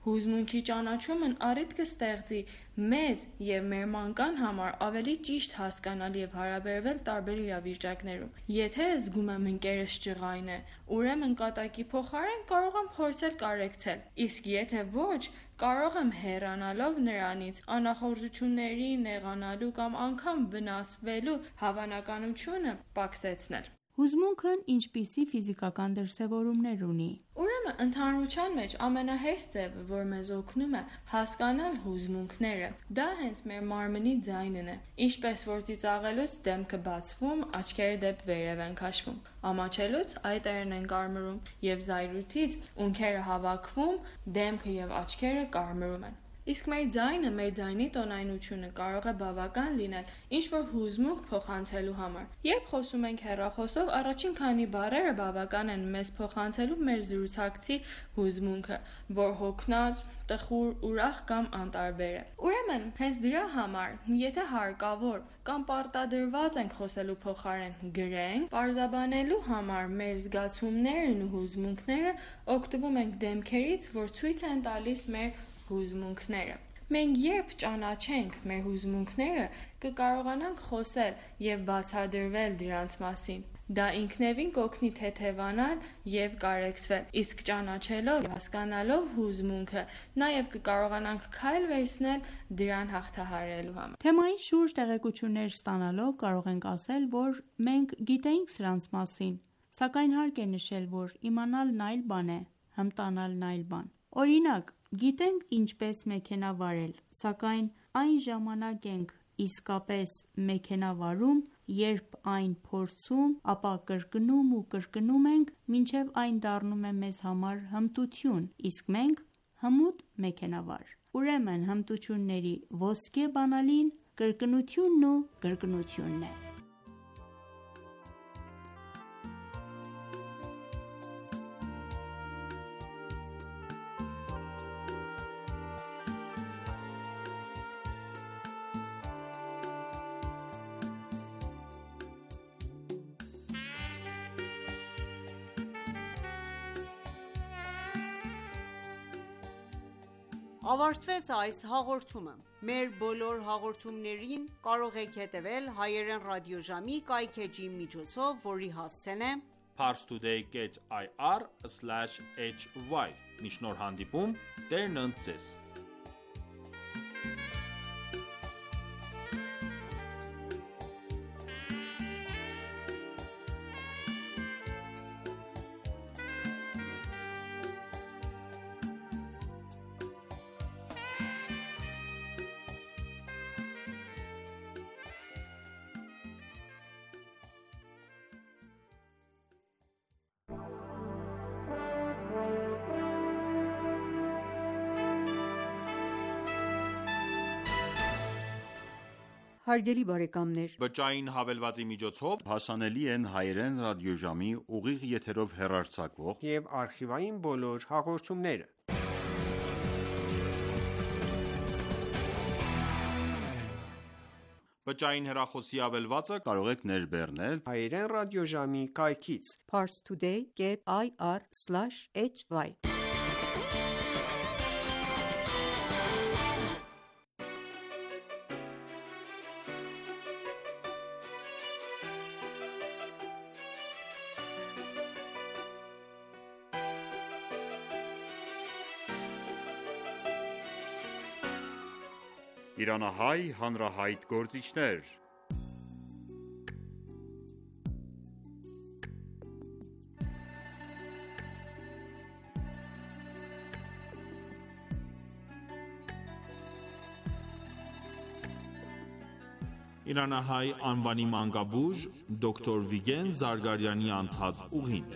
Հուզմունքի ճանաչումն առիթ կստեղծի մեզ եւ մեր մանկան համար ավելի ճիշտ հասկանալ եւ հարաբերվել տարբեր իրավիճակներում։ Եթե զգում եմ ընկերս ջղայն է, ուրեմն կատակի փոխարեն կարող եմ փորձել կարեկցել, իսկ եթե ոչ, կարող եմ հեռանալով նրանից անախորժությունների, նեղանալու կամ անգամ վնասվելու հավանականությունը պակսեցնել։ Հուզմունքն ինչպիսի ֆիզիկական դրսևորումներ ունի։ Ուրեմն ընդհանրության մեջ ամենահեշտ ձևը, որ մեզ օգնում է հասկանալ հուզմունքները, դա հենց մեր մարմնի ձայնն է։ Ինչպես որ ծիծաղելուց դեմքը բացվում, աչքերը դեպ վերև են քաշվում, ամաչելուց այտերն են կարմրում եւ զայրույթից ունքերը հավաքվում, դեմքը եւ աչքերը կարմրում են։ Իսկ մեր ձայնը, մեր ձայնի տոնայնությունը կարող է բավական լինել ինչ-որ հուզմունք փոխանցելու համար։ Երբ խոսում ենք հեռախոսով, առաջին քանի բառերը բավական են մեզ փոխանցելու մեր զրուցակցի հուզմունքը, որ հոգնած, տխուր, ուրախ կամ անտարբեր է։ Ուրեմն, հենց դրա համար, եթե հարկավոր կամ պարտադրված ենք խոսելու փոխարեն գրենք, պարզաբանելու համար մեր զգացումներն ու հուզմունքները օգտվում ենք դեմքերից, որ ցույց են տալիս մեր հուզմունքները։ Մենք երբ ճանաչենք մեր հուզմունքները, կկարողանանք խոսել եւ բացատրվել դրանց մասին։ Դա ինքնևին կօգնի թեթևանալ եւ կարեկցվել, իսկ ճանաչելով եւ հասկանալով հուզմունքը, նաեւ կկարողանանք քայլ վերցնել դրան հաղթահարելու համար։ Թեմայի շուրջ տեղեկություններ ստանալով կարող ենք ասել, որ մենք գիտեինք սրանց մասին, սակայն հարկ է նշել, որ իմանալն այլ բան է, հմտանալն այլ բան։ Օրինակ, գիտենք ինչպես մեքենա վարել, սակայն այն ժամանակ ենք իսկապես մեքենա վարում, երբ այն փորձում, ապա կրկնում ու կրկնում ենք, մինչև այն դառնում է մեզ համար հմտություն, իսկ մենք հմուտ մեքենավար։ Ուրեմն հմտությունների ոսկե բանալին կրկնությունն ու կրկնությունն է։ Ավարտվեց այս հաղորդումը։ Մեր բոլոր հաղորդումներին կարող եք հետևել հայերեն ռադիոժամի կայքէջի միջոցով, որի հասցեն է parstoday dot i r slash h y։ Մինչ նոր հանդիպում, Տերն ընդ ձեզ։ Հարգելի բարեկամներ, Բջջային հավելվածի միջոցով հասանելի են հայերեն ռադիոժամի ուղիղ եթերով հեռարձակվող և արխիվային բոլոր հաղորդումները։ Բջջային հեռախոսի ավելվածը կարող եք ներբեռնել հայերեն ռադիոժամի կայքից parstoday dot i r slash h y։ Իրանահայ հանրահայտ գործիչներ։ Իրանահայ անվանի մանկաբույժ դոկտոր Վիգեն Զարգարյանի անցած ուղին։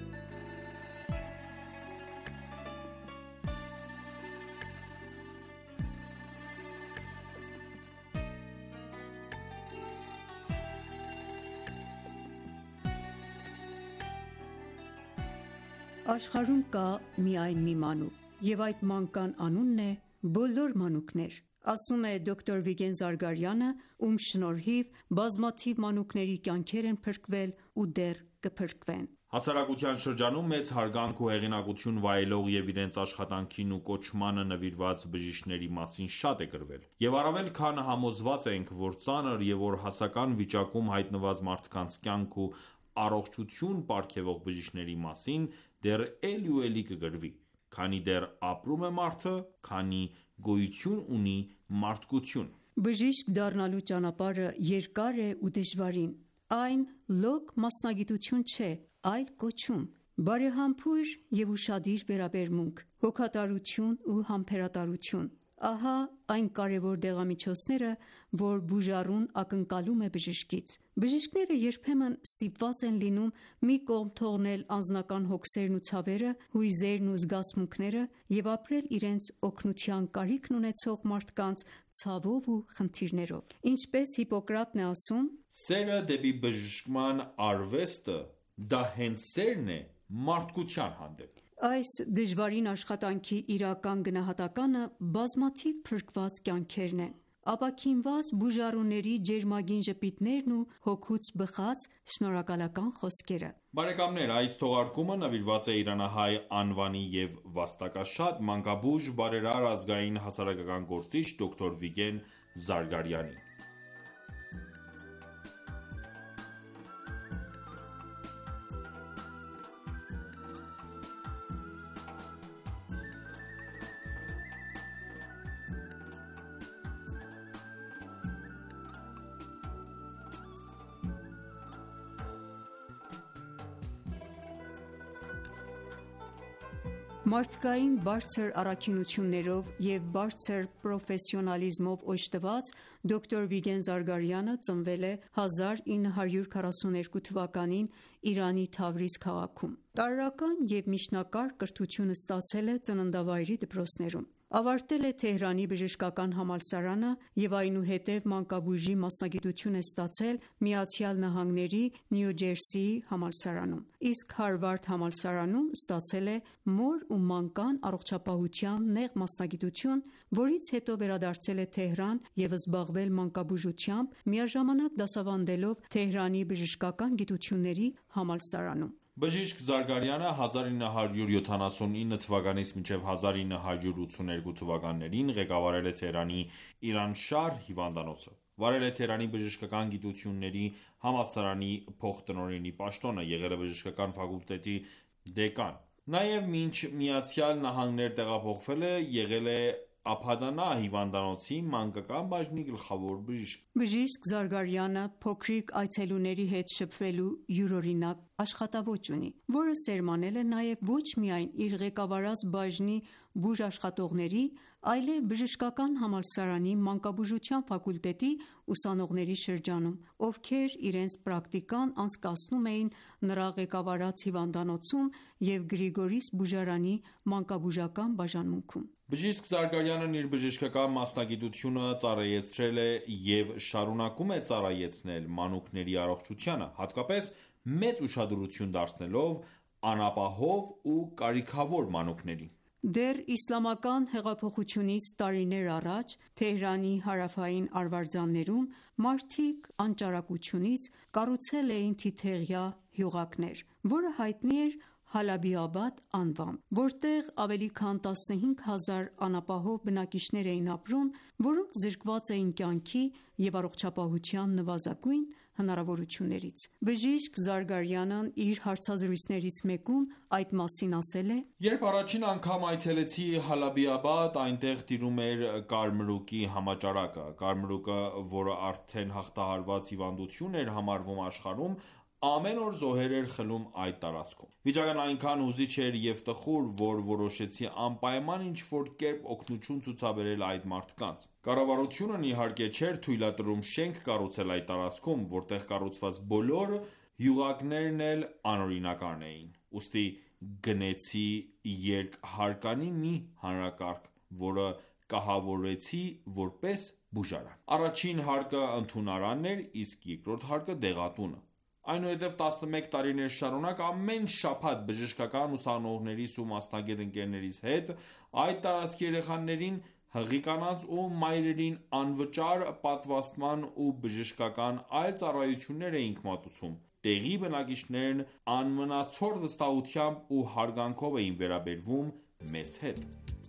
Աշխարհում կա միայն մի մանուկ, եւ այդ մանկան անունն է բոլոր մանուկներ, ասում է դոկտոր Վիգեն Զարգարյանը, ում շնորհիվ բազմաթիվ մանուկների կյանքեր են փրկվել ու դեռ կփրկվեն։ Հասարակության շրջանում մեծ հարգանք ու հեղինակություն վայելող և իրենց աշխատանքին ու կոչմանը նվիրված բժիշկների մասին շատ է գրվել, և առավել քան համոզված ենք, որ ծանր և օրհասական վիճակում հայտնված մարդկանց կյանք ու առողջություն պարգևող բժիշկների մասին դեռ էլի ու էլի կգրվի, քանի դեռ ապրում է մարդը, քանի գոյություն ունի մարդկություն։ Բժիշկ դառնալու ճանապարհը երկար է ու դժվարին։ Այն լոկ մասնագիտություն չէ, այլ կոչում, բարեհամբույր և ուշադիր վերաբերմունք, հոգատարություն ու համբերատարություն: Ահա այն կարևոր դեղամիջոցները, որ բուժառուն ակնկալում է բժշկից։ Բժիշկները երբեմն ստիպված են լինում մի կողմ թողնել անձնական հոգսերն ու ցավերը, հույզերն ու զգացմունքները և ապրել իրենց օգնության կարիքն ունեցող մարդկանց ցավով ու խնդիրներով։ Ինչպես Հիպոկրատն է ասում. «Սերը դեպի բժշկման արվեստը դա հենց սերն է մարդկության հանդեպ»։ Այս դժվարին աշխատանքի իրական գնահատականը բազմաթիվ փրկված կյանքերն են, ապաքինված բուժառուների ջերմագին ժպիտներն ու հոգուց բխած շնորհակալական խոսքերը։ Բարեկամներ, այս թողարկումը նվիրված է իրանահայ անվանի և վաստակաշատ մանկաբույժ, բարերար, ազգային հասարակական գործիչ դոկտոր Վիգեն Զարգարյանին։ Մարդկային բարձր առաքինություններով և բարձր պրոֆեսիոնալիզմով օժտված դոկտոր Վիգեն Զարգարյանը ծնվել է հազար ինը հարյուր քառասուներկու թվականին Իրանի Թավրիզ քաղաքում։ Տարրական և միջնակարգ կրթություն ստացել է ծննդավայրի դպրոցներում։ Ավարտել է Թեհրանի բժշկական համալսարանը և այնուհետև մանկաբույժի մասնագիտություն է ստացել ԱՄՆ-ի Նյու Ջերսիի համալսարանում, իսկ Հարվարդ համալսարանում ստացել է մոր ու մանկան առողջապահության նեղ մասնագիտություն, որից հետո վերադարձել է Թեհրան և զբաղվել մանկաբուժությամբ, միաժամանակ դասավանդելով Թեհրանի բժշկական գիտությունների համալսարանում։ Բժիշկ Զարգարյանը հազար ինը հարյուր յոթանասունինը թվականից մինչև հազար ինը հարյուր ութսուներկու թվականներին ղեկավարել է Թեհրանի Իրանշահր հիվանդանոցը, վարել է Թեհրանի բժշկական գիտությունների համալսարանի փոխտնօրենի պաշտոնը, եղել է բժշկական ֆակուլտետի դեկան։ Նաև մինչ Միացյալ Նահանգներ տեղափոխվել է, եղել է Աբհադանա հիվանդանոցի մանկական բաժնի գլխավոր բժիշկ։ Բժիշկ Զարգարյանը փոքրիկ այցելուների հետ շփվելու յուրօրինակ աշխատաոճ ունի, որը սերմանել է նաև ոչ միայն իր ղեկավարած բաժնի բուժաշխատողների, այլև բժշկական համալսարանի մանկաբուժության ֆակուլտետի ուսանողների շրջանում, ովքեր իրենց պրակտիկան անցկացնում էին նրա ղեկավարած հիվանդանոցում և Գրիգորիս բուժարանի մանկաբուժական բաժանմունքում։ Բժիշկ Զարգարյանն իր բժշկական մասնագիտությունը ծառայեցրել է և շարունակում է ծառայեցնել մանուկների առողջությանը, հատկապես մեծ ուշադրություն դարձնելով անապահով ու կարիքավոր մանուկներին։ Դեռ իսլամական հեղափոխությունից տարիներ առաջ Թեհրանի հարավային արվարձաններում մարդիկ անճարակությունից կառուցել էին թիթեղյա հյուղակներ, որը հայտնի էր Հալաբի-աբադ անվամբ, որտեղ ավելի քան տասնհինգ հազար անապահով բնակիչներ էին ապրում, որոնք զրկված էին կյանքի և առողջապահության նվազագույն հնարավորություններից։ Բժիշկ Զարգարյանն իր հարցազրույցներից մեկում այդ մասին ասել է. «Երբ առաջին անգամ այցելեցի Հալաբի-աբադ, այնտեղ տիրում էր կարմրուկի համաճարակը։ Կարմրուկը, որը արդեն հաղթահարված հիվանդություն էր համարվում աշխարհում, ամեն օր զոհեր էր խլում այդ տարածքում։ Վիճակն այնքան հուզիչ էր և տխուր, որ որոշեցի անպայման ինչ-որ կերպ օգնություն ցուցաբերել այդ մարդկանց։ Կառավարությունն իհարկե չէր թույլատրում շենք կառուցել այդ տարածքում, որտեղ կառուցված բոլոր հյուղակներն էլ անօրինական էին, ուստի գնեցի երկհարկանի մի հանրակարգ, որը կահավորեցի որպես բուժարան։ Առաջին հարկը ընդունարանն էր, իսկ երկրորդ հարկը դեղատունը։ Այնուհետև տասնմեկ տարիներ շարունակ ամեն շաբաթ բժշկական ուսանողներիս ու մասնագետ ընկերներիս հետ այդ տարածքի երեխաներին, հղի կանանց ու մայրերին անվճար պատվաստման ու բժշկական այլ ծառայություններ էինք մատուցում տեղի բնակիչներն անմնացորդ վստահությամբ ու հարգանքով էին վերաբերվում մեզ հետ։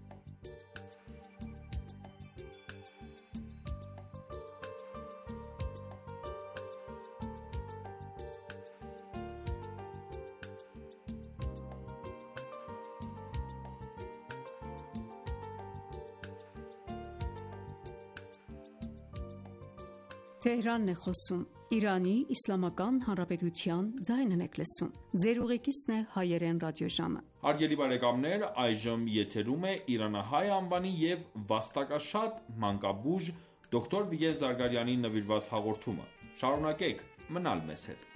Հարգելի բարեկամներ, այժմ եթերում է «Իրանահայ» անվանի և վաստակաշատ մանկաբույժ դոկտոր Վիգեն Զարգարյանին նվիրված հաղորդումը։ Շարունակեք մնալ մեզ հետ։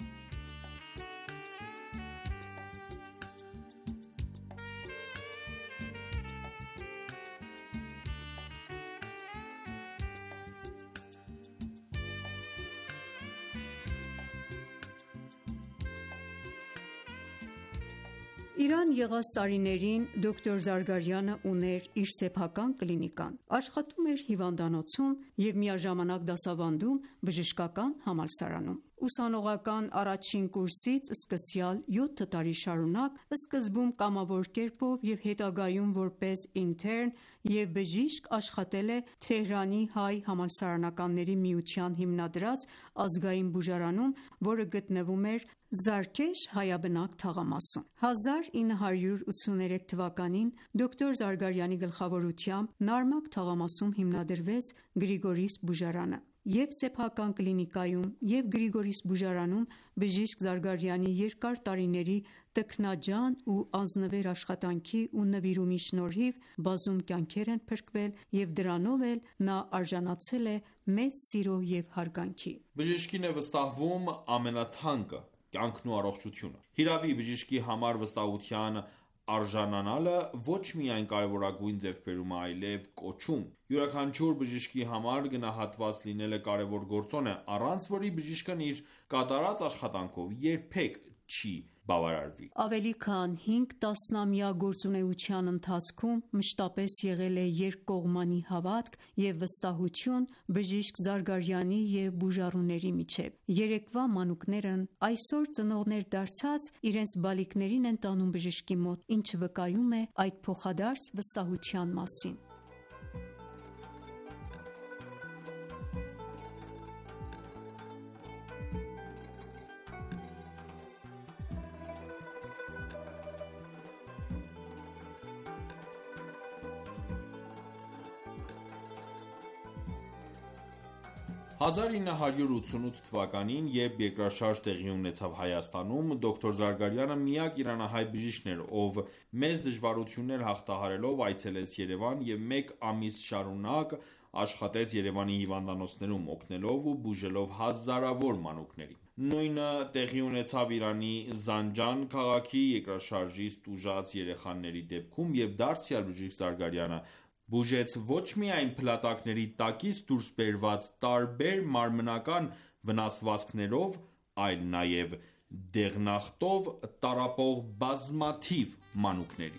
Իրան եղած տարիներին դոկտոր Զարգարյանը ուներ իր սեփական կլինիկան, աշխատում էր հիվանդանոցում և միաժամանակ դասավանդում բժշկական համալսարանում։ Ուսանողական առաջին կուրսից սկսյալ յոթ տարի շարունակ, սկզբում կամավոր կերպով և հետագայում որպես ինտերն և բժիշկ աշխատել է Թեհրանի հայ համալսարանականների միության հիմնադրած Ազգային բուժարանում, որը գտնվում էր Զարքեշ հայաբնակ թաղամասում։ հազար ինը հարյուր ութսուներեք թվականին դոկտոր Զարգարյանի գլխավորությամբ Նարմակ թաղամասում հիմնադրվեց Գրիգորիս բուժարանը, և սեփական կլինիկայում և Գրիգորիս բուժարանում բժիշկ Զարգարյանի երկար տարիների տքնաջան ու անձնվեր աշխատանքի ու նվիրումի շնորհիվ բազում կյանքեր են փրկվել և դրանով էլ նա արժանացել է մեծ սիրո և հարգանքի։ Բժշկին է վստահվում ամենաթանկը՝ կյանքն ու առողջությունը։ Հիրավի, բժշկի համար վստահության արժանանալը ոչ միայն կարևորագույն ձեռքբերում է, այլև կոչում։ Յուրաքանչյուր բժշկի համար գնահատված լինելը կարևոր գործոն է, առանց որի բժիշկն իր կատարած աշխատանքով երբեք չի բավարարվի։ Ավելի քան հինգ տասնամյա գործունեության ընթացքում մշտապես եղել է երկկողմանի հավատք և վստահություն բժիշկ Զարգարյանի և բուժառուների միջև։ Երեկվա մանուկներն այսօր ծնողներ դարձած իրենց բալիկներին են տանում բժշկի մոտ, ինչը վկայում է այդ փոխադարձ վստահության մասին։ հազար ինը հարյուր ութսունութ թվականին, երբ երկրաշարժ տեղի ունեցավ Հայաստանում, դոկտոր Զարգարյանը միակ իրանահայ բժիշկն էր, ով մեծ դժվարություններ հաղթահարելով այցելեց Երևան և մեկ ամիս շարունակ աշխատեց Երևանի հիվանդանոցներում, օգնելով ու բուժելով հազարավոր մանուկների։ Նույնը տեղի ունեցավ Իրանի Զանջան քաղաքի երկրաշարժից տուժած երեխաների դեպքում, և դարձյալ բժիշկ Զարգարյանը բուժեց ոչ միայն փլատակների տակից դուրս բերված տարբեր մարմնական վնասվածքներով, այլ նաև դեղնախտով տառապող բազմաթիվ մանուկների։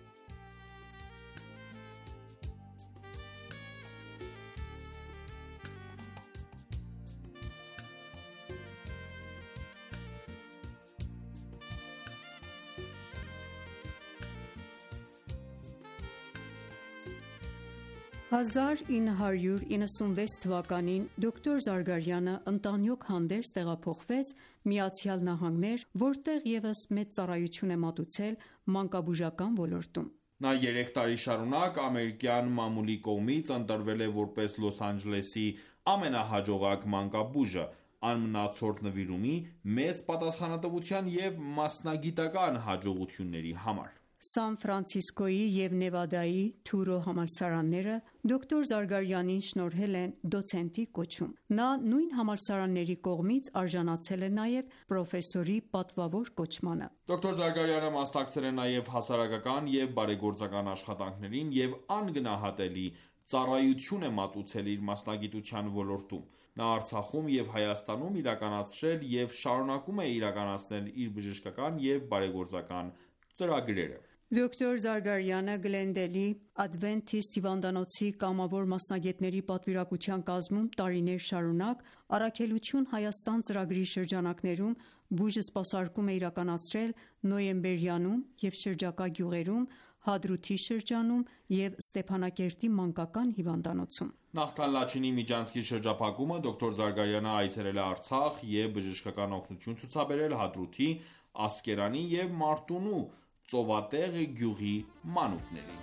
հազար ինը հարյուր իննսունվեց թվականին դոկտոր Զարգարյանը ընտանյոք հանդերձ տեղափոխվեց Միացյալ Նահանգներ, որտեղ ևս մեծ ծառայություն է մատուցել մանկաբուժական ոլորտում։ Նա երեք տարի շարունակ ամերիկյան մամուլի կողմից ընտրվել է որպես Լոս Անջելեսի ամենահաջողակ մանկաբույժը՝ անմնացորդ նվիրումի, մեծ պատասխանատվության և մասնագիտական հաջողությունների համար։ Սան Ֆրանցիսկոյի և Նևադայի Թուրո համալսարանները դոկտոր Զարգարյանին շնորհել են դոցենտի կոչում։ Նա նույն համալսարանների կողմից արժանացել է նաև պրոֆեսորի պատվավոր կոչմանը։ Դոկտոր Զարգարյանը մասնակցել է նաև հասարակական և բարեգործական աշխատանքներին և անգնահատելի ծառայություն է մատուցել իր մասնագիտության ոլորտում։ Նա Արցախում և Հայաստանում իրականացրել և շարունակում է իրականացնել իր բժշկական և բարեգործական ծրագրերը։ Դոկտոր Զարգարյանը Գլենդելի Ադվենթիստ հիվանդանոցի կամավոր մասնագետների պատվիրակության կազմում տարիներ շարունակ, Առաքելություն Հայաստան ծրագրի շրջանակներում Բուժը սպասարկում է իրականացրել Նոյեմբերյանում և շրջակա գյուղերում, Հադրութի շրջանում և Ստեփանակերտի մանկական հիվանդանոցում։ Նախքան Լաչինի միջանցքի շրջափակումը դոկտոր Զարգարյանը այցելել է Արցախ և բժշկական օգնություն ցուցաբերել Հադրութի, Ասկերանի և Մարտունու ծովատեղ գյուղի մանուկներին։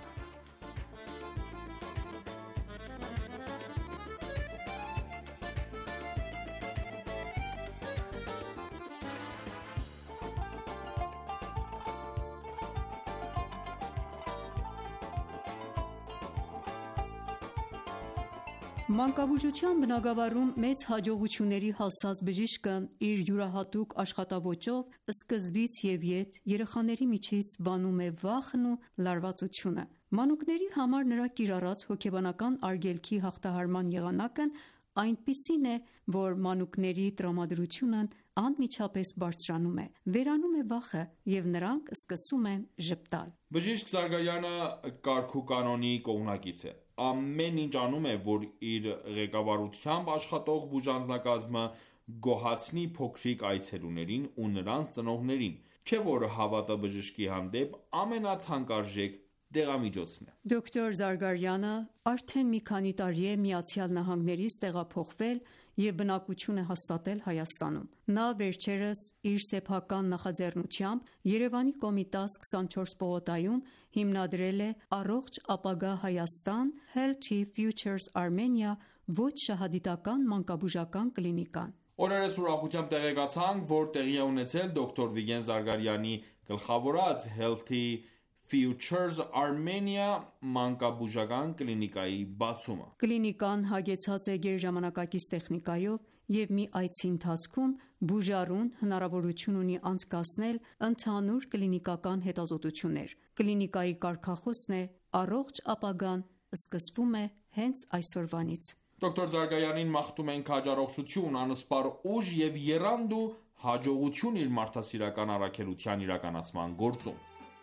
Մանկաբուժության բնագավառում մեծ հաջողությունների հասած բժիշկն իր յուրահատուկ աշխատաոճով սկզբից և ետ երեխաների միջից վանում է վախն ու լարվածությունը։ Մանուկների համար նրա կիրառած հոգեբանական արգելքի հաղթահարման եղանակն այնպիսին է, որ մանուկների տրամադրությունն անմիջապես բարձրանում է, վերանում է վախը և նրանք սկսում են ժպտալ։ Բժիշկ Զարգարյանը կարգուկանոնի կողմնակից է։ Ամեն ինչ անում է, որ իր ղեկավարությամբ աշխատող բուժանձնակազմը գոհացնի փոքրիկ այցելուներին ու նրանց ծնողներին, չէ՞ որ հավատը բժշկի հանդեպ ամենաթանկարժեք դեղամիջոցն է։ Դոկտոր Զարգարյանը արդեն մի քանի տարի է ԱՄՆ-ից տեղափոխվել և բնակություն է հաստատել Հայաստանում։ Նա վերջերս իր սեփական նախաձեռնությամբ Երևանի Կոմիտաս քսանչորս պողոտայում հիմնադրել է «Առողջ ապագա Հայաստան Healthy Futures Armenia» ոչ շահադիտական մանկաբուժական կլինիկան։ Օրերս ուրախությամբ տեղեկացանք, որ տեղի է ունեցել դոկտոր Վիգեն Զարգարյանի գլխավորած Healthy Futures Armenia մանկաբուժական կլինիկայի բացումը։ Կլինիկան հագեցած է գերժամանակակից տեխնիկայով և մի այցի ընթացքում բուժառուն հնարավորություն ունի անցկացնել ընդհանուր կլինիկական հետազոտություններ։ Կլինիկայի կարգախոսն է «Առողջ ապագան սկսվում է հենց այսօրվանից»։ Դոկտոր Զարգարյանին մաղթում ենք քաջառողջություն, անսպառ ուժ և եռանդ ու հաջողություն իր մարդասիրական առաքելության իրականացման գործում։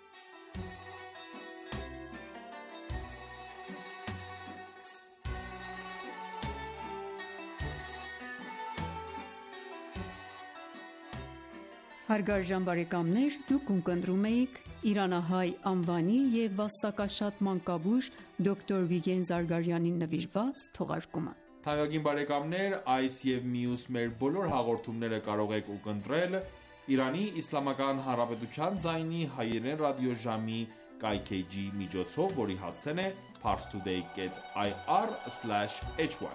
Հարգարժան բարեկամներ, դուք ունկնդրում էիք իրանահայ անվանի և վաստակաշատ մանկաբույժ դոկտոր Վիգեն Զարգարյանին նվիրված թողարկումը։ Թանկագին բարեկամներ, այս և մյուս մեր բոլոր հաղորդումները կարող եք ունկնդրել Իրանի Իսլամական Հանրապետության ձայնի հայերեն ռադիոժամի կայքէջի միջոցով, որի հասցեն է parstoday dot ir slash hy։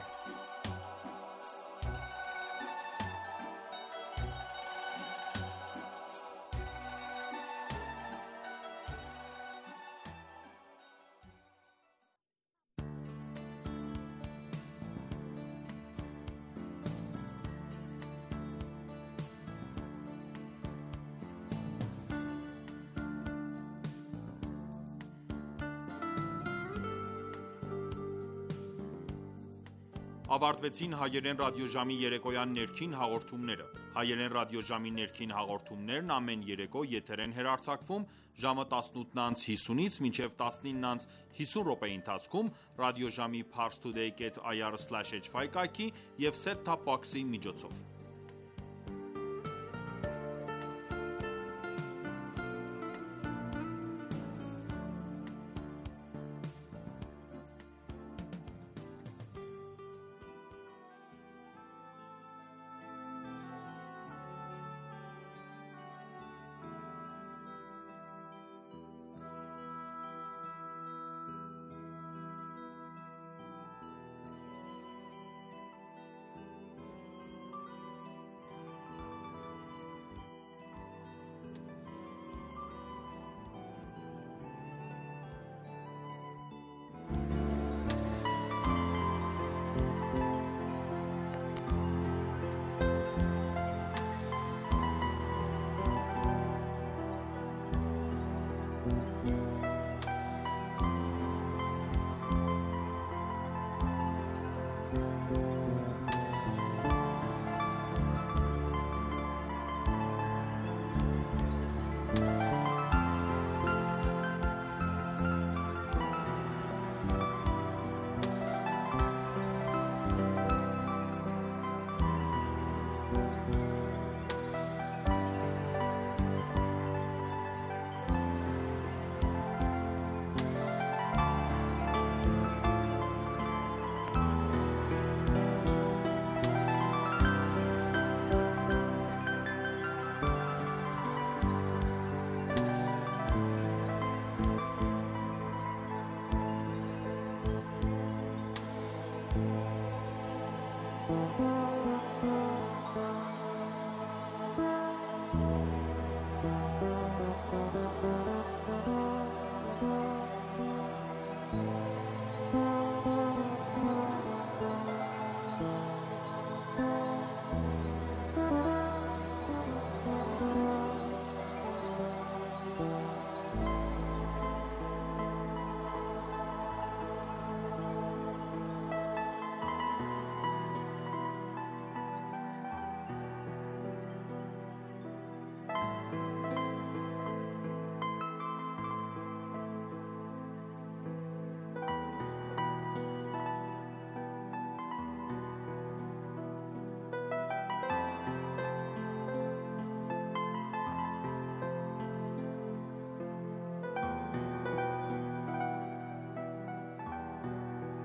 Ավարտվեցին հայերեն ռադիոժամի երեկոյան ներքին հաղորդումները։ Հայերեն ռադիոժամի ներքին հաղորդումներն ամեն երեկո եթեր են հեռարձակվում ժամը տասնութ հիսունից մինչև տասնինը հիսուն րոպեի ընթացքում ռադիոժամի parstoday dot ir slash hy կայքի և set top box-ի միջոցով։